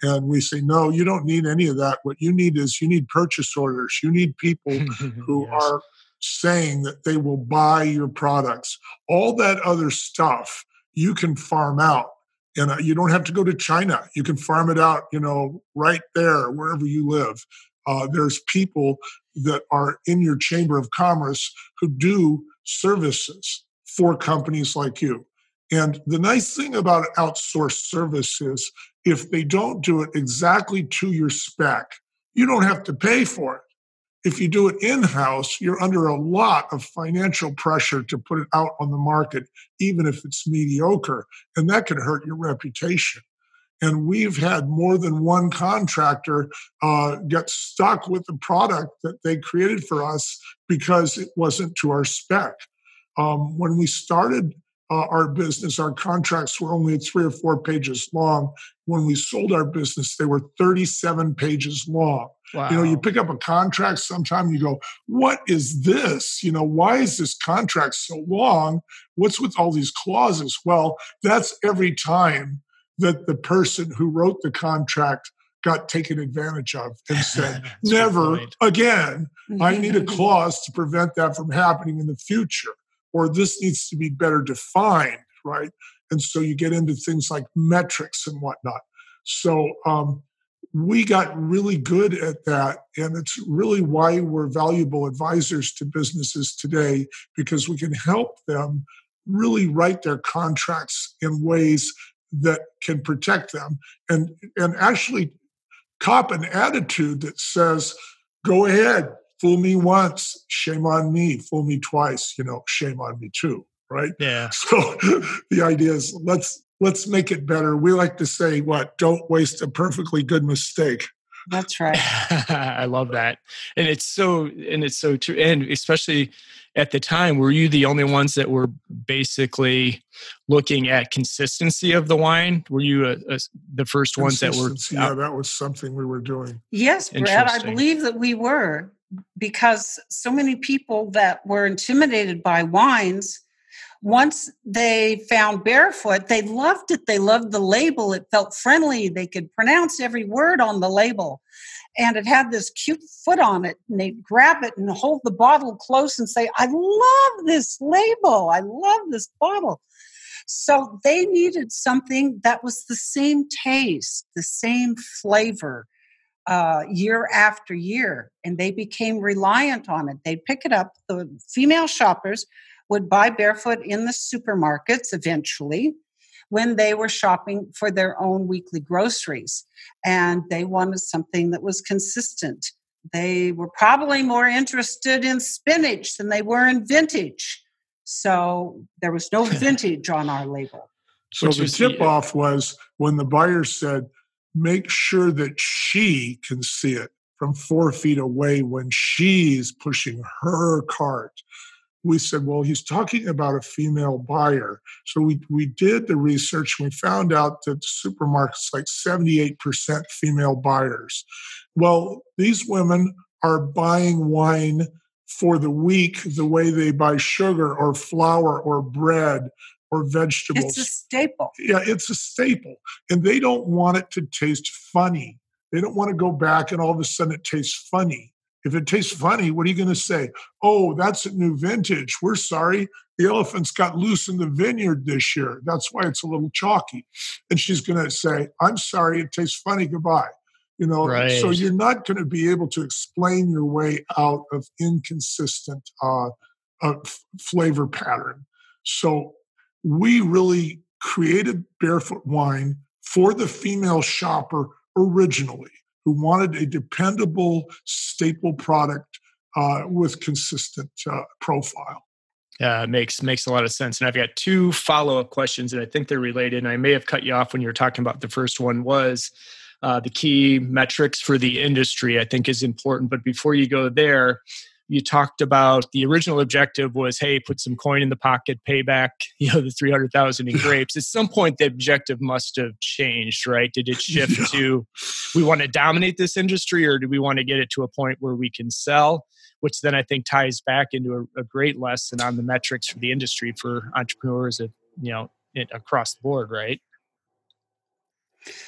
And we say, no, you don't need any of that. What you need is you need purchase orders. You need people who
Yes.
are saying that they will buy your products. All that other stuff you can farm out. And uh, you don't have to go to China. You can farm it out, you know, right there, wherever you live. Uh, there's people that are in your Chamber of Commerce who do services for companies like you. And the nice thing about outsourced service is if they don't do it exactly to your spec, you don't have to pay for it. If you do it in-house, you're under a lot of financial pressure to put it out on the market, even if it's mediocre, and that can hurt your reputation. And we've had more than one contractor uh, get stuck with the product that they created for us because it wasn't to our spec. Um, when we started uh, our business, our contracts were only three or four pages long. When we sold our business, they were thirty-seven pages long.
Wow.
You know, you pick up a contract sometime, you go, what is this? You know, why is this contract so long? What's with all these clauses? Well, that's every time that the person who wrote the contract got taken advantage of and said, never again. I need a clause to prevent that from happening in the future, or this needs to be better defined, right? And so you get into things like metrics and whatnot. So um, we got really good at that, and it's really why we're valuable advisors to businesses today, because we can help them really write their contracts in ways that can protect them and, and actually cop an attitude that says, go ahead, fool me once, shame on me, fool me twice, you know, shame on me too, right?
Yeah.
So the idea is let's let's make it better. We like to say, what, don't waste a perfectly good mistake.
That's right.
I love that. And it's so, and it's so true. And especially at the time, were you the only ones that were basically looking at consistency of the wine? Were you a, a, the first ones that were?
Yeah, that was something we were doing.
Yes, Brett, I believe that we were, because so many people that were intimidated by wines, once they found Barefoot, they loved it. They loved the label. It felt friendly. They could pronounce every word on the label. And it had this cute foot on it. And they'd grab it and hold the bottle close and say, I love this label. I love this bottle. So they needed something that was the same taste, the same flavor uh, year after year. And they became reliant on it. They'd pick it up. The female shoppers would buy Barefoot in the supermarkets eventually when they were shopping for their own weekly groceries. And they wanted something that was consistent. They were probably more interested in spinach than they were in vintage. So there was no vintage on our label.
So the tip-off was when the buyer said, make sure that she can see it from four feet away when she's pushing her cart. We said, well, he's talking about a female buyer. So we, we did the research. And we found out that the supermarket's like seventy-eight percent female buyers. Well, these women are buying wine for the week the way they buy sugar or flour or bread or vegetables.
It's a staple.
Yeah, it's a staple. And they don't want it to taste funny. They don't want to go back and all of a sudden it tastes funny. If it tastes funny, what are you going to say? Oh, that's a new vintage. We're sorry. The elephants got loose in the vineyard this year. That's why it's a little chalky. And she's going to say, I'm sorry, it tastes funny. Goodbye. You know,
right.
So you're not going to be able to explain your way out of inconsistent uh, uh, f- flavor pattern. So we really created Barefoot Wine for the female shopper originally, who wanted a dependable, staple product uh, with consistent uh, profile.
Yeah, it makes makes a lot of sense. And I've got two follow-up questions, and I think they're related. And I may have cut you off when you were talking about the first one was uh, the key metrics for the industry, I think is important. But before you go there, you talked about the original objective was, hey, put some coin in the pocket, pay back, you know, the three hundred thousand in grapes. At some point, the objective must have changed, right? Did it shift yeah. to, we want to dominate this industry, or do we want to get it to a point where we can sell? Which then I think ties back into a, a great lesson on the metrics for the industry for entrepreneurs, at, you know, it, across the board, right?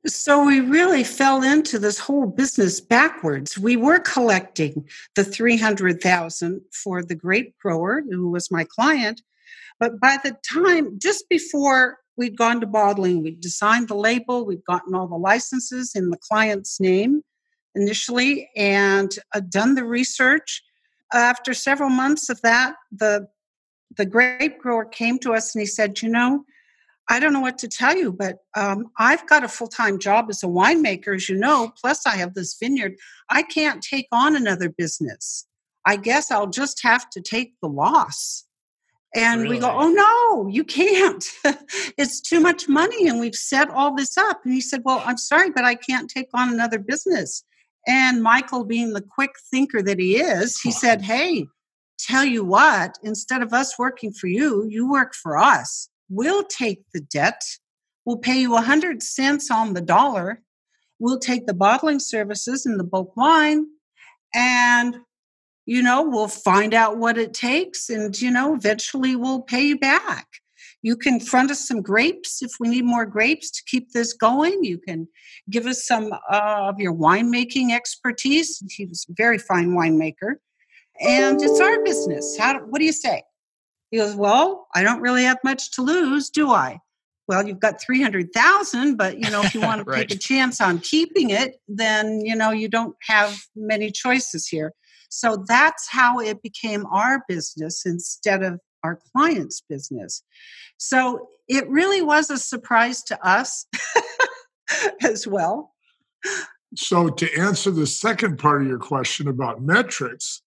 So we really fell into this whole business backwards. We were collecting the three hundred thousand dollars for the grape grower, who was my client. But by the time, just before we'd gone to bottling, we'd designed the label, we'd gotten all the licenses in the client's name initially, and uh, done the research. After several months of that, the the grape grower came to us and he said, you know, I don't know what to tell you, but um, I've got a full-time job as a winemaker, as you know, plus I have this vineyard. I can't take on another business. I guess I'll just have to take the loss. And really? We go, oh, no, you can't. It's too much money, and we've set all this up. And he said, well, I'm sorry, but I can't take on another business. And Michael, being the quick thinker that he is, he said, hey, tell you what, instead of us working for you, you work for us. We'll take the debt. We'll pay you one hundred cents on the dollar. We'll take the bottling services and the bulk wine, and, you know, we'll find out what it takes, and, you know, eventually we'll pay you back. You can front us some grapes if we need more grapes to keep this going. You can give us some uh, of your winemaking expertise. He was a very fine winemaker. And it's our business. How? What do you say? He goes, well, I don't really have much to lose, do I? Well, you've got three hundred thousand, but, you know, if you want to right. take a chance on keeping it, then, you know, you don't have many choices here. So that's how it became our business instead of our client's business. So it really was a surprise to us as well.
So to answer the second part of your question about metrics,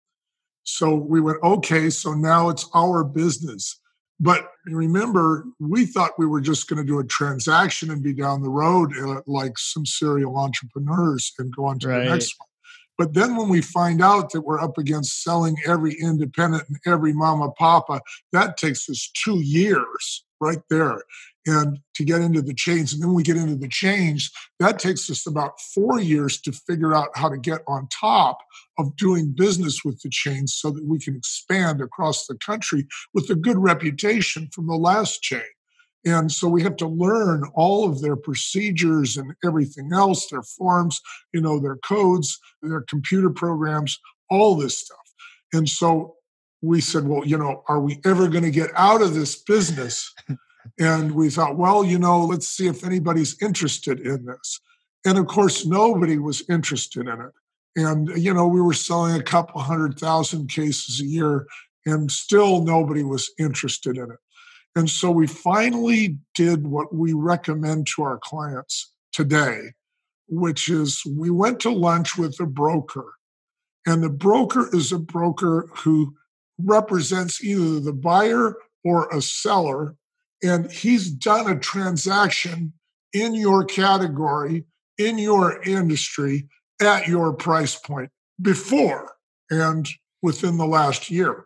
so we went, okay, so now it's our business. But remember, we thought we were just going to do a transaction and be down the road uh, like some serial entrepreneurs and go on to right. the next one. But then when we find out that we're up against selling every independent and every mama papa, that takes us two years right there. And to get into the chains, and then we get into the chains, that takes us about four years to figure out how to get on top of doing business with the chains so that we can expand across the country with a good reputation from the last chain. And so we have to learn all of their procedures and everything else, their forms, you know, their codes, their computer programs, all this stuff. And so we said, well, you know, are we ever going to get out of this business? And we thought, well, you know, let's see if anybody's interested in this. And of course, nobody was interested in it. And, you know, we were selling a couple hundred thousand cases a year, and still nobody was interested in it. And so we finally did what we recommend to our clients today, which is we went to lunch with a broker. And the broker is a broker who represents either the buyer or a seller. And he's done a transaction in your category, in your industry, at your price point before and within the last year.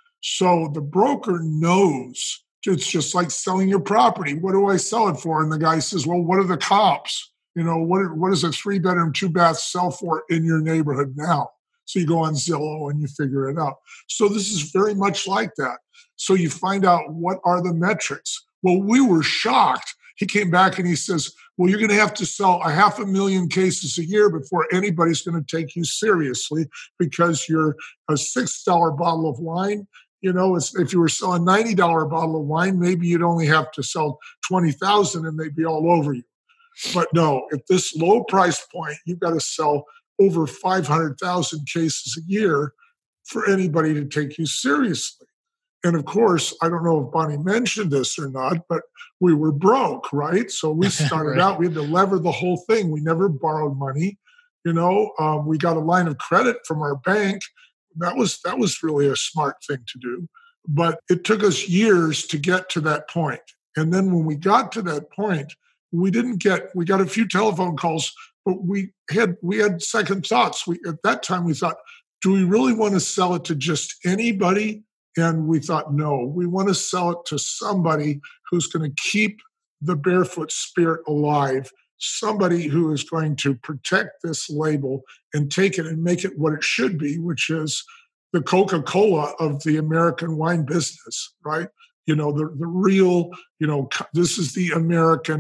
So the broker knows. It's just like selling your property. What do I sell it for? And the guy says, well, what are the comps? You know, what, what does a three-bedroom, two-bath sell for in your neighborhood now? So you go on Zillow and you figure it out. So this is very much like that. So you find out what are the metrics. Well, we were shocked. He came back and he says, well, you're going to have to sell a half a million cases a year before anybody's going to take you seriously because you're a six dollar bottle of wine. You know, if you were selling a ninety dollar bottle of wine, maybe you'd only have to sell twenty thousand and they'd be all over you. But no, at this low price point, you've got to sell over five hundred thousand cases a year for anybody to take you seriously. And of course, I don't know if Bonnie mentioned this or not, but we were broke, right? So we started right. out, we had to lever the whole thing. We never borrowed money. You know, um, we got a line of credit from our bank. That was that was really a smart thing to do. But it took us years to get to that point. And then when we got to that point, we didn't get, we got a few telephone calls, but we had we had second thoughts. We at that time we thought, do we really want to sell it to just anybody? And we thought, no, we want to sell it to somebody who's going to keep the barefoot spirit alive, somebody who is going to protect this label and take it and make it what it should be, which is the Coca-Cola of the American wine business, right? You know, the, the real, you know, this is the American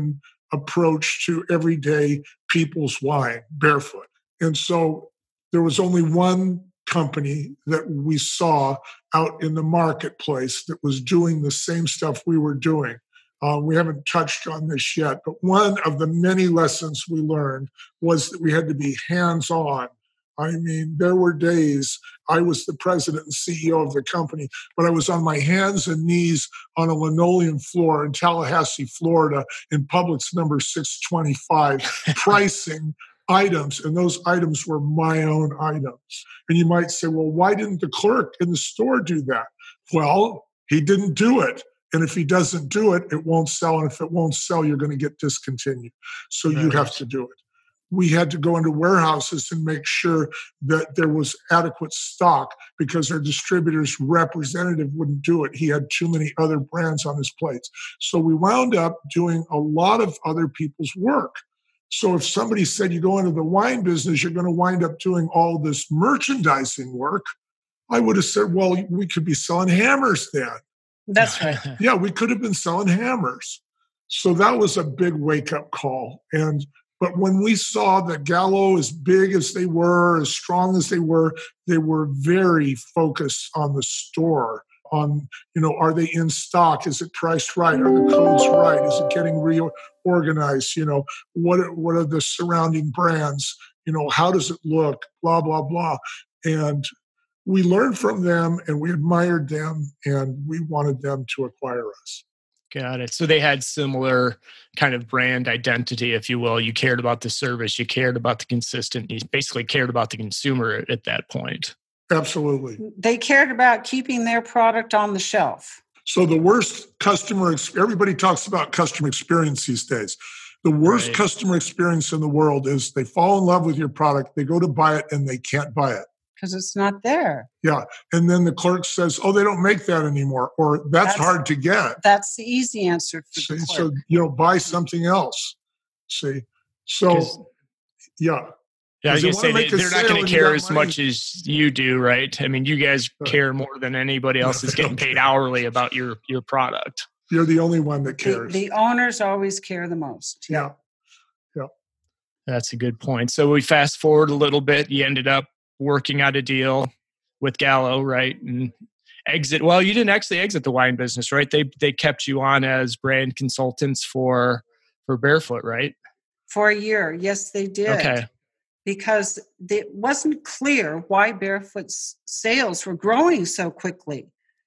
approach to everyday people's wine, Barefoot. And so there was only one company that we saw out in the marketplace that was doing the same stuff we were doing. Uh, we haven't touched on this yet, but one of the many lessons we learned was that we had to be hands-on. I mean, there were days I was the president and C E O of the company, but I was on my hands and knees on a linoleum floor in Tallahassee, Florida, in Publix number six twenty-five, pricing items, and those items were my own items. And you might say, well, why didn't the clerk in the store do that? Well, he didn't do it. And if he doesn't do it, it won't sell. And if it won't sell, you're going to get discontinued. So right. You have to do it. We had to go into warehouses and make sure that there was adequate stock because our distributor's representative wouldn't do it. He had too many other brands on his plates. So we wound up doing a lot of other people's work. So if somebody said you go into the wine business, you're going to wind up doing all this merchandising work, I would have said, well, we could be selling hammers then.
That's right.
Yeah, we could have been selling hammers. So that was a big wake-up call. And But when we saw that Gallo, as big as they were, as strong as they were, they were very focused on the store, on, you know, are they in stock? Is it priced right? Are the codes right? Is it getting reorganized? You know, what are, what are the surrounding brands? You know, how does it look? Blah, blah, blah. And we learned from them and we admired them and we wanted them to acquire us.
Got it. So they had similar kind of brand identity, if you will. You cared about the service, you cared about the consistent, you basically cared about the consumer at that point.
Absolutely.
They cared about keeping their product on the shelf.
So the worst customer, everybody talks about customer experience these days. The worst right. customer experience in the world is they fall in love with your product, they go to buy it, and they can't buy it.
Because it's not there.
Yeah. And then the clerk says, oh, they don't make that anymore. Or that's, that's hard to get.
That's the easy answer for
See,
the clerk.
So, you know, buy something else. See? So, yeah.
Yeah, I was going to say, they, they're not going to care as money. much as you do, right? I mean, you guys right. care more than anybody else is getting paid hourly about your, your product.
You're the only one that cares.
The, the owners always care the most.
Yeah. Yeah.
That's a good point. So we fast forward a little bit. You ended up working out a deal with Gallo, right? And exit. Well, you didn't actually exit the wine business, right? They they kept you on as brand consultants for for Barefoot, right?
For a year, yes, they did.
Okay.
Because it wasn't clear why Barefoot's sales were growing so quickly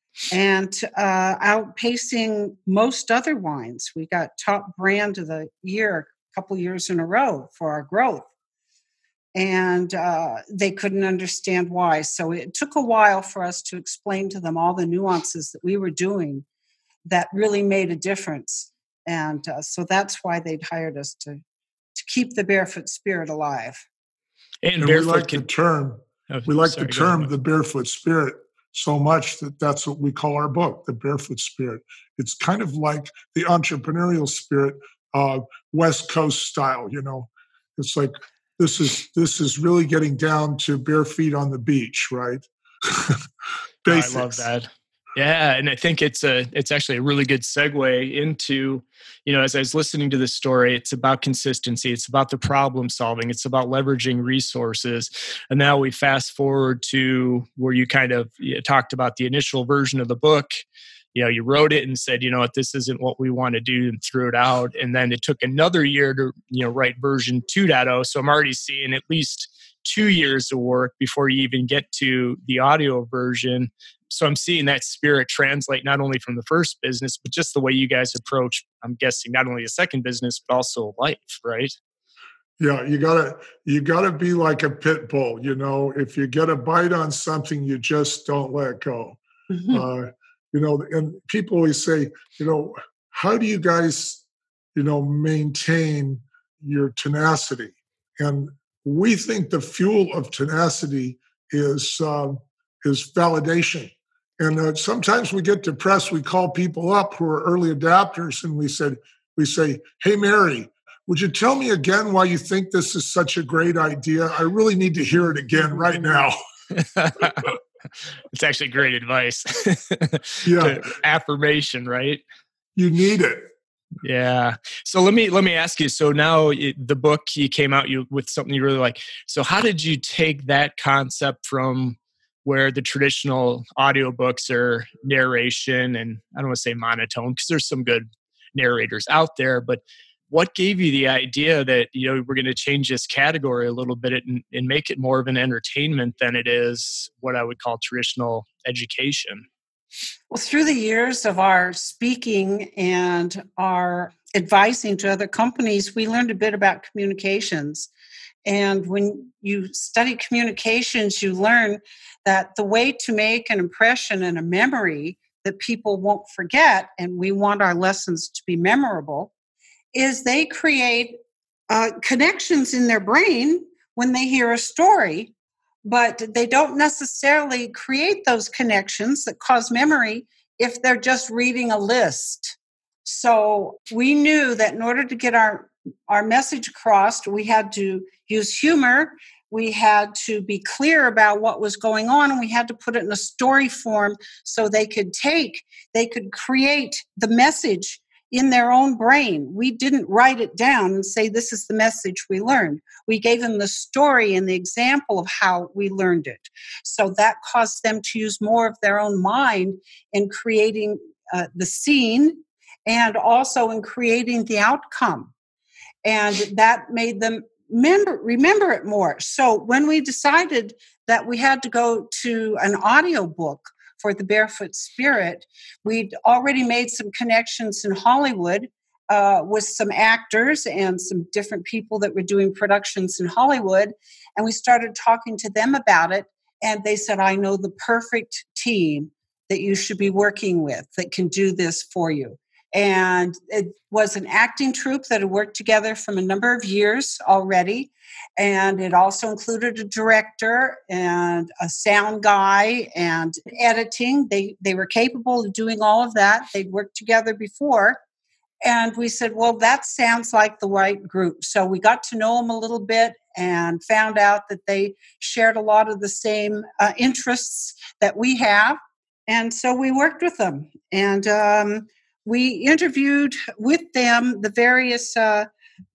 and uh, outpacing most other wines. We got top brand of the year a couple years in a row for our growth. And uh, they couldn't understand why. So it took a while for us to explain to them all the nuances that we were doing that really made a difference. And uh, so that's why they'd hired us to to keep the Barefoot spirit alive.
And,
and
Barefoot
we like
can,
the term. Oh, we like sorry, the term, the Barefoot spirit, so much that that's what we call our book, the Barefoot Spirit. It's kind of like the entrepreneurial spirit, uh, West Coast style. You know, it's like. This is this is really getting down to bare feet on the beach, right?
Basics. I love that. Yeah, and I think it's a it's actually a really good segue into, you know, as I was listening to this story, it's about consistency, it's about the problem solving, it's about leveraging resources. And now we fast forward to where you kind of you talked about the initial version of the book. You know, you wrote it and said, you know what, this isn't what we want to do, and threw it out. And then it took another year to, you know, write version two point oh. So I'm already seeing at least two years of work before you even get to the audio version. So I'm seeing that spirit translate not only from the first business, but just the way you guys approach, I'm guessing, not only a second business, but also life, right?
Yeah, you gotta you gotta be like a pit bull. You know, if you get a bite on something, you just don't let go. Mm-hmm. Uh, You know, and people always say, you know, how do you guys, you know, maintain your tenacity? And we think the fuel of tenacity is um, is validation. And uh, sometimes we get depressed. We call people up who are early adapters, and we said, we say, "Hey, Mary, would you tell me again why you think this is such a great idea? I really need to hear it again right now."
It's actually great advice.
Yeah.
Affirmation, right?
You need it.
Yeah. So let me let me ask you. So now it, the book, you came out you with something you really like. So how did you take that concept from where the traditional audiobooks are narration, and I don't want to say monotone because there's some good narrators out there, but what gave you the idea that, you know, we're going to change this category a little bit and, and make it more of an entertainment than it is what I would call traditional education?
Well, through the years of our speaking and our advising to other companies, we learned a bit about communications. And when you study communications, you learn that the way to make an impression and a memory that people won't forget, and we want our lessons to be memorable, is they create uh, connections in their brain when they hear a story, but they don't necessarily create those connections that cause memory if they're just reading a list. So we knew that in order to get our, our message across, we had to use humor, we had to be clear about what was going on, and we had to put it in a story form so they could take, they could create the message in their own brain. We didn't write it down and say, this is the message we learned. We gave them the story and the example of how we learned it. So that caused them to use more of their own mind in creating uh, the scene and also in creating the outcome. And that made them remember, remember it more. So when we decided that we had to go to an audio book for The Barefoot Spirit, we'd already made some connections in Hollywood uh, with some actors and some different people that were doing productions in Hollywood. And we started talking to them about it. And they said, I know the perfect team that you should be working with that can do this for you. And it was an acting troupe that had worked together from a number of years already. And it also included a director and a sound guy and editing. They, they were capable of doing all of that. They'd worked together before. And we said, well, that sounds like the right group. So we got to know them a little bit and found out that they shared a lot of the same uh, interests that we have. And so we worked with them. And um, we interviewed with them the various uh,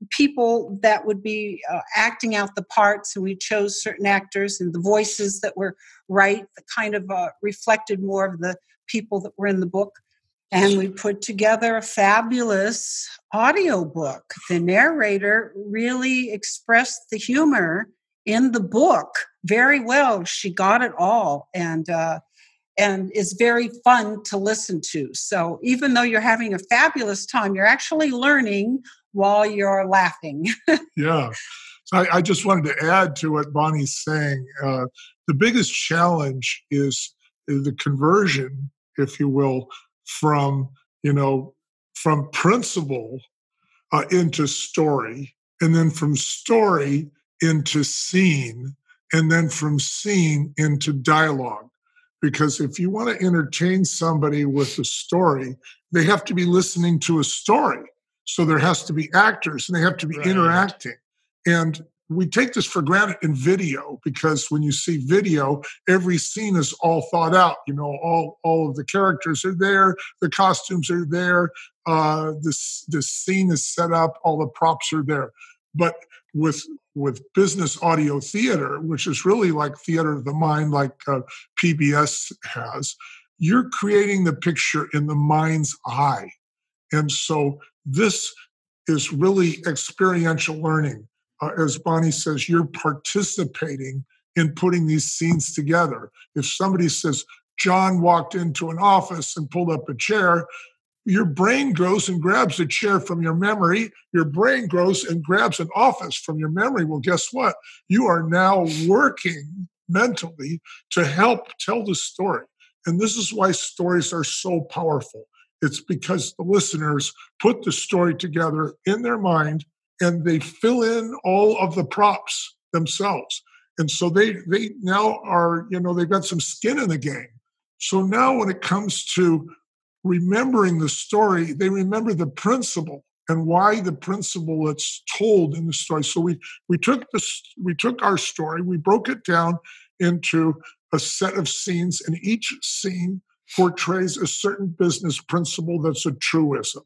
people that would be uh, acting out the parts, and we chose certain actors and the voices that were right, that kind of uh, reflected more of the people that were in the book. And we put together a fabulous audio book. The narrator really expressed the humor in the book very well. She got it all, and uh, and is very fun to listen to. So even though you're having a fabulous time, you're actually learning while you're laughing.
Yeah. So I, I just wanted to add to what Bonnie's saying. Uh, the biggest challenge is the conversion, if you will, from, you know, from principle uh, into story, and then from story into scene, and then from scene into dialogue. Because if you want to entertain somebody with a story, they have to be listening to a story. So there has to be actors and they have to be right. interacting. And we take this for granted in video, because when you see video, every scene is all thought out. You know, all, all of the characters are there, the costumes are there, uh, this, the scene is set up, all the props are there. But with with business audio theater, which is really like theater of the mind, like uh, P B S has, you're creating the picture in the mind's eye. And so this is really experiential learning. Uh, as Bonnie says, you're participating in putting these scenes together. If somebody says, John walked into an office and pulled up a chair, your brain goes and grabs a chair from your memory. Your brain goes and grabs an office from your memory. Well, guess what? You are now working mentally to help tell the story. And this is why stories are so powerful. It's because the listeners put the story together in their mind and they fill in all of the props themselves. And so they they now are, you know, they've got some skin in the game. So now when it comes to remembering the story, they remember the principle and why the principle that's told in the story. So we we took this, we took our story, we broke it down into a set of scenes, and each scene portrays a certain business principle that's a truism.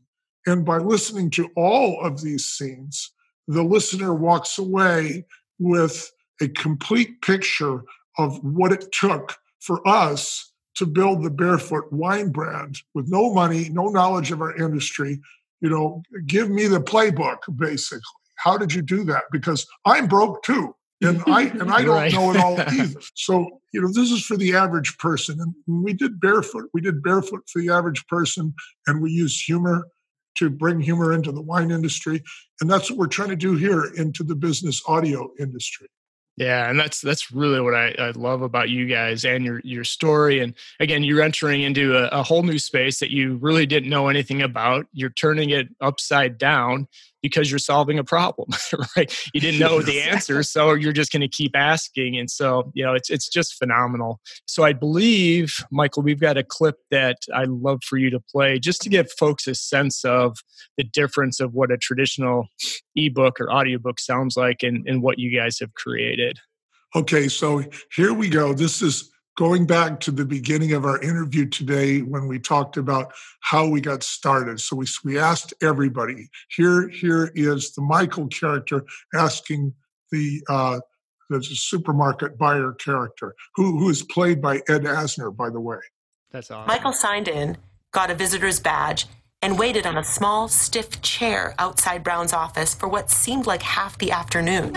And by listening to all of these scenes, the listener walks away with a complete picture of what it took for us to build the Barefoot Wine brand with no money, no knowledge of our industry. You know, give me the playbook, basically. How did you do that? Because I'm broke too. And I and I don't
Right.
know it all either. So, you know, this is for the average person. And when we did Barefoot, we did Barefoot for the average person, and we used humor to bring humor into the wine industry. And that's what we're trying to do here into the business audio industry.
Yeah, and that's that's really what I, I love about you guys and your your story. And again, you're entering into a, a whole new space that you really didn't know anything about. You're turning it upside down because you're solving a problem, right? You didn't know the answer, so you're just going to keep asking. And so, you know, it's it's just phenomenal. So I believe, Michael, we've got a clip that I'd love for you to play just to give folks a sense of the difference of what a traditional ebook or audiobook sounds like and, and what you guys have created.
Okay, so here we go. This is going back to the beginning of our interview today when we talked about how we got started. So we, we asked everybody. Here, here is the Michael character asking the, uh, the supermarket buyer character, who, who is played by Ed Asner, by the way.
That's awesome.
Michael signed in, got a visitor's badge, and waited on a small, stiff chair outside Brown's office for what seemed like half the afternoon.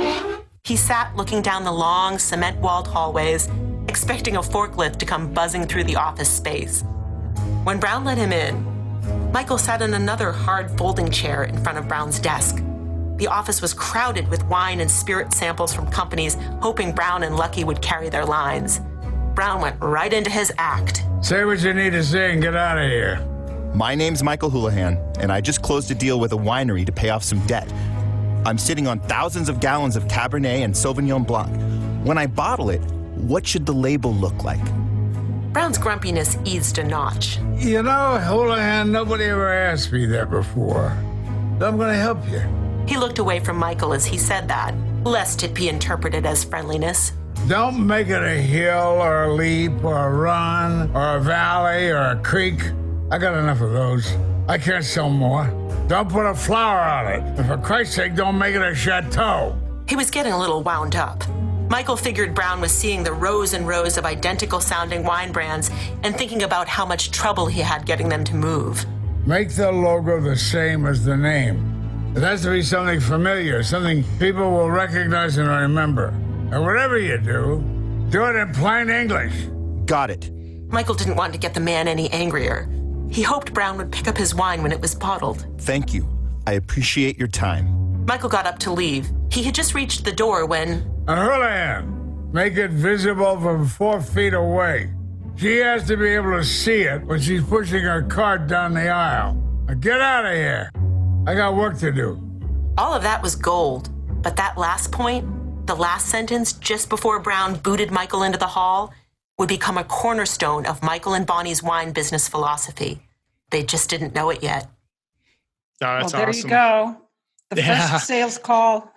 He sat looking down the long, cement-walled hallways, expecting a forklift to come buzzing through the office space. When Brown let him in, Michael sat in another hard folding chair in front of Brown's desk. The office was crowded with wine and spirit samples from companies hoping Brown and Lucky would carry their lines. Brown went right into his act.
Say what you need to say and get out of here.
My name's Michael Houlihan, and I just closed a deal with a winery to pay off some debt. I'm sitting on thousands of gallons of Cabernet and Sauvignon Blanc. When I bottle it, what should the label look like?
Brown's grumpiness eased a notch.
You know, Houlihan, nobody ever asked me that before. I'm going to help you.
He looked away from Michael as he said that, lest it be interpreted as friendliness.
Don't make it a hill or a leap or a run or a valley or a creek. I got enough of those. I can't sell more. Don't put a flower on it. And for Christ's sake, don't make it a chateau.
He was getting a little wound up. Michael figured Brown was seeing the rows and rows of identical-sounding wine brands and thinking about how much trouble he had getting them to move.
Make the logo the same as the name. It has to be something familiar, something people will recognize and remember. And whatever you do, do it in plain English.
Got it.
Michael didn't want to get the man any angrier. He hoped Brown would pick up his wine when it was bottled.
Thank you. I appreciate your time.
Michael got up to leave. He had just reached the door when...
And Houlihan, make it visible from four feet away. She has to be able to see it when she's pushing her cart down the aisle. Now get out of here. I got work to do.
All of that was gold. But that last point, the last sentence just before Brown booted Michael into the hall, would become a cornerstone of Michael and Bonnie's wine business philosophy. They just didn't know it yet.
Oh, that's
well, there
awesome.
you go. The
Yeah.
first sales call.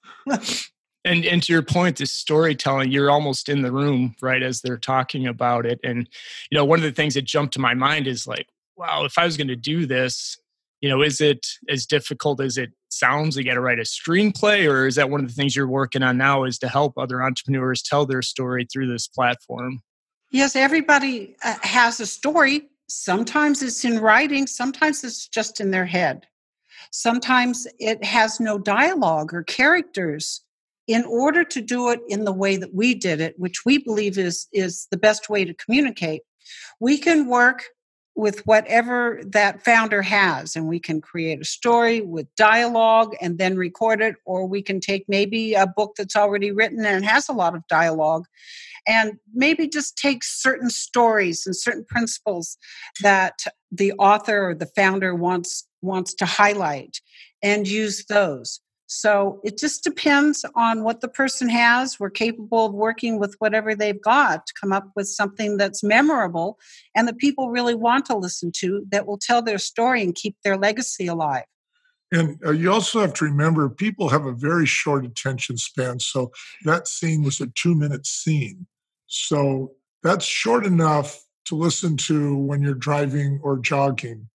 And and to your point, this storytelling, you're almost in the room, right, as they're talking about it. And, you know, one of the things that jumped to my mind is like, wow, if I was going to do this, you know, is it as difficult as it sounds? You got to write a screenplay, or is that one of the things you're working on now is to help other entrepreneurs tell their story through this platform?
Yes, everybody uh, has a story. Sometimes it's in writing. Sometimes it's just in their head. Sometimes it has no dialogue or characters. In order to do it in the way that we did it, which we believe is, is the best way to communicate, we can work with whatever that founder has, and we can create a story with dialogue and then record it, or we can take maybe a book that's already written and has a lot of dialogue and maybe just take certain stories and certain principles that the author or the founder wants wants to highlight and use those. So it just depends on what the person has. We're capable of working with whatever they've got to come up with something that's memorable and that people really want to listen to, that will tell their story and keep their legacy alive.
And uh, you also have to remember, people have a very short attention span. So that scene was a two-minute scene. So that's short enough to listen to when you're driving or jogging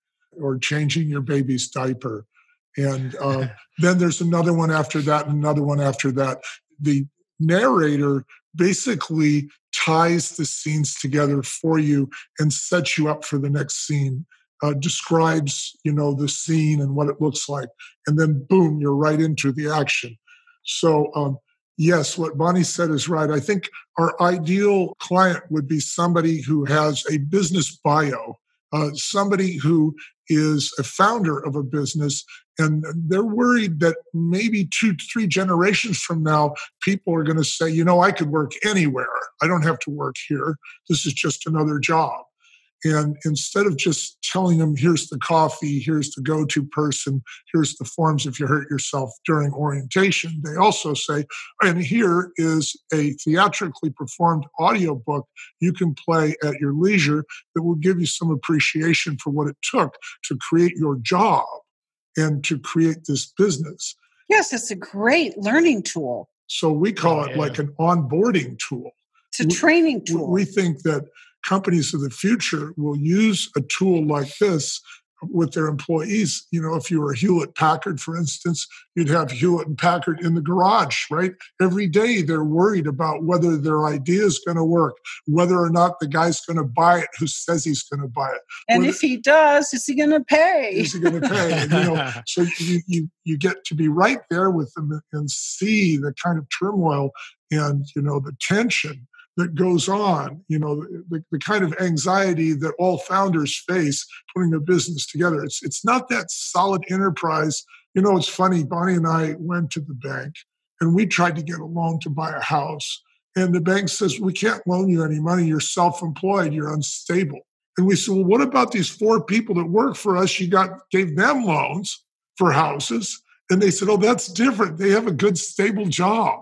or changing your baby's diaper. And uh, then there's another one after that, and another one after that. The narrator basically ties the scenes together for you and sets you up for the next scene, uh, describes, you know, the scene and what it looks like. And then boom, you're right into the action. So um, yes, what Bonnie said is right. I think our ideal client would be somebody who has a business bio, uh, somebody who is a founder of a business, and they're worried that maybe two, three generations from now, people are going to say, you know, I could work anywhere. I don't have to work here. This is just another job. And instead of just telling them, here's the coffee, here's the go-to person, here's the forms if you hurt yourself during orientation, they also say, and here is a theatrically performed audiobook you can play at your leisure that will give you some appreciation for what it took to create your job and to create this business.
Yes, it's a great learning tool.
So we call
Oh,
it
yeah.
like an onboarding tool.
It's a training tool.
We think that companies of the future will use a tool like this with their employees. You know, if you were Hewlett Packard, for instance, you'd have Hewlett and Packard in the garage, right? Every day they're worried about whether their idea is going to work, whether or not the guy's going to buy it who says he's going to buy it.
And
whether,
if he does, is he going to pay?
is he going to pay? And, you know, so you, you you get to be right there with them and see the kind of turmoil and, you know, the tension that goes on, you know, the, the kind of anxiety that all founders face putting a business together. It's it's not that solid enterprise. You know, it's funny, Bonnie and I went to the bank and we tried to get a loan to buy a house. And the bank says, we can't loan you any money. You're self-employed. You're unstable. And we said, well, what about these four people that work for us? You got gave them loans for houses. And they said, oh, that's different. They have a good, stable job.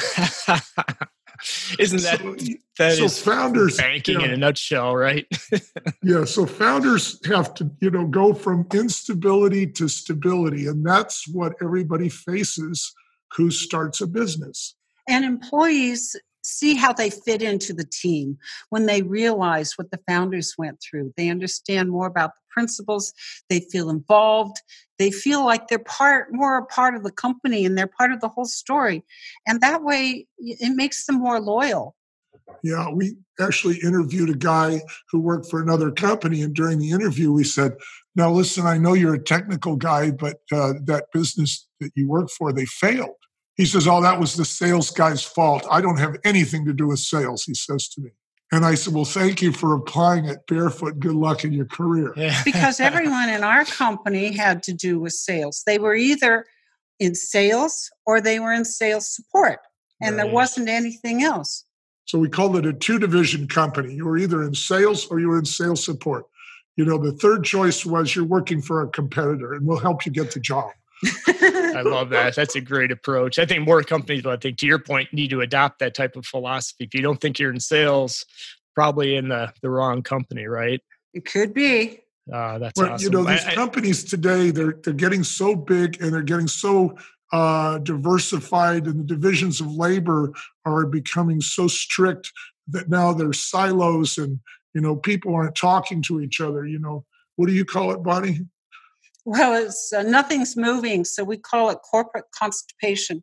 Isn't that
so,
that
so
is
founders
banking
yeah,
in a nutshell, right?
yeah. So founders have to, you know, go from instability to stability, and that's what everybody faces who starts a business.
And employees see how they fit into the team when they realize what the founders went through. They understand more about the principles. They feel involved. They feel like they're part, more a part of the company, and they're part of the whole story. And that way, it makes them more loyal.
Yeah, we actually interviewed a guy who worked for another company, and during the interview, we said, "Now, listen, I know you're a technical guy, but uh, that business that you work for, they failed." He says, "Oh, that was the sales guy's fault. I don't have anything to do with sales," he says to me. And I said, well, thank you for applying it barefoot. Good luck in your career.
Yeah.
Because everyone in our company had to do with sales. They were either in sales or they were in sales support. And
Right.
there wasn't anything else.
So we called it a two-division company. You were either in sales or you were in sales support. You know, the third choice was you're working for a competitor and we'll help you get the job.
I love that. That's a great approach. I think more companies, I think to your point, need to adopt that type of philosophy. If you don't think you're in sales, probably in the, the wrong company, right?
It could be.
Uh, that's
Well,
awesome.
you know, these
I- I-
companies today, they're they're getting so big and they're getting so uh, diversified, and the divisions of labor are becoming so strict that now there's silos and, you know, people aren't talking to each other. You know, what do you call it, Bonnie?
Well, it's uh, nothing's moving, so we call it corporate constipation.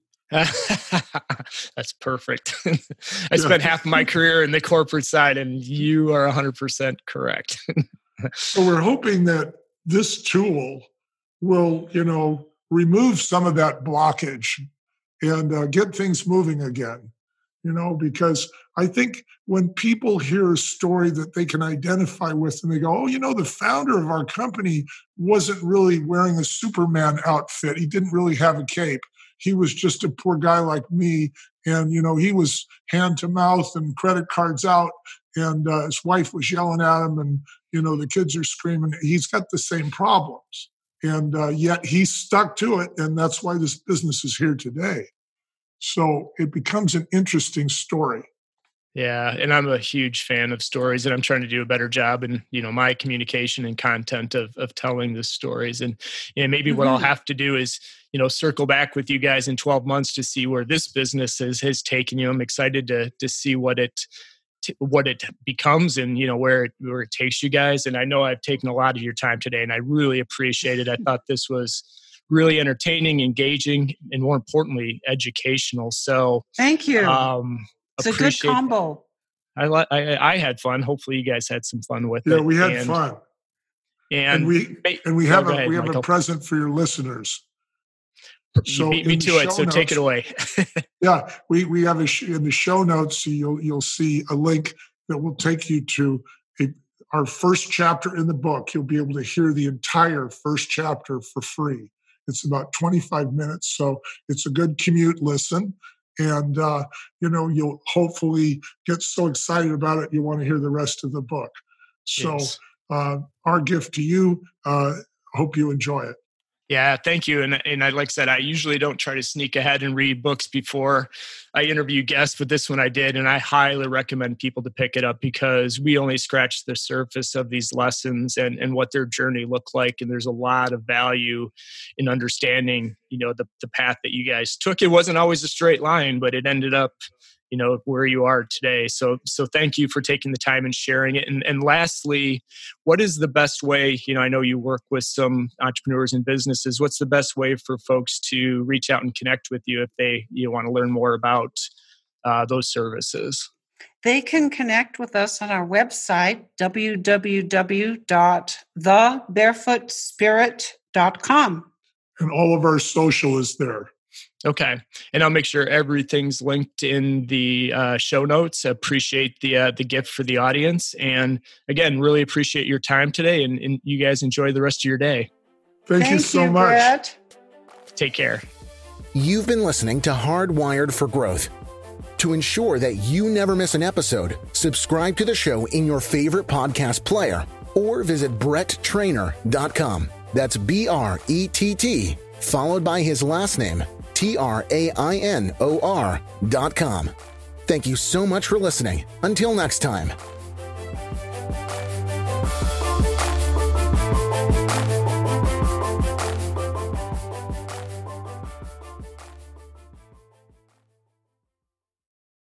That's perfect. I spent half my career in the corporate side, and you are one hundred percent correct.
So we're hoping that this tool will, you know, remove some of that blockage and uh, get things moving again, you know, because I think when people hear a story that they can identify with and they go, oh, you know, the founder of our company wasn't really wearing a Superman outfit. He didn't really have a cape. He was just a poor guy like me. And, you know, he was hand to mouth and credit cards out. And uh, his wife was yelling at him. And, you know, the kids are screaming. He's got the same problems. And uh, yet he stuck to it. And that's why this business is here today. So it becomes an interesting story.
Yeah, and I'm a huge fan of stories, and I'm trying to do a better job in, you know, my communication and content of of telling the stories. And you know, maybe mm-hmm. what I'll have to do is, you know, circle back with you guys in twelve months to see where this business is, has taken you. I'm excited to to see what it t- what it becomes and, you know, where it, where it takes you guys. And I know I've taken a lot of your time today, and I really appreciate it. I thought this was really entertaining, engaging, and more importantly, educational. So
thank you.
Um,
it's a good combo.
I, I I had fun. Hopefully you guys had some fun with
yeah,
it.
Yeah, we had
and,
fun.
And,
and we and we
oh,
have a
ahead,
we have
Michael.
a present for your listeners.
So you beat me to it, so
notes,
take it away.
yeah, we we have a sh- in the show notes. You'll you'll see a link that will take you to a, our first chapter in the book. You'll be able to hear the entire first chapter for free. It's about twenty-five minutes, so it's a good commute listen. And uh, you know, you'll hopefully get so excited about it you want to hear the rest of the book. So,
yes.
uh, our gift to you. Uh, hope you enjoy it.
Yeah, thank you. And and I, like I said, I usually don't try to sneak ahead and read books before I interview guests, but this one I did, and I highly recommend people to pick it up because we only scratched the surface of these lessons and, and what their journey looked like. And there's a lot of value in understanding, you know, the, the path that you guys took. It wasn't always a straight line, but it ended up, you know, where you are today. So, so thank you for taking the time and sharing it. And, and lastly, what is the best way, you know, I know you work with some entrepreneurs and businesses. What's the best way for folks to reach out and connect with you if they, you know, want to learn more about uh, those services?
They can connect with us on our website, w w w dot the barefoot spirit dot com.
And all of our social is there.
Okay. And I'll make sure everything's linked in the uh, show notes. I appreciate the uh, the gift for the audience. And again, really appreciate your time today. And, and you guys enjoy the rest of your day.
Thank,
Thank
you so
you,
much.
Brett.
Take care.
You've been listening to Hardwired for Growth. To ensure that you never miss an episode, subscribe to the show in your favorite podcast player or visit brett trainer dot com. That's B R E T T, followed by his last name, T R A I N O R dot com. Thank you so much for listening. Until next time.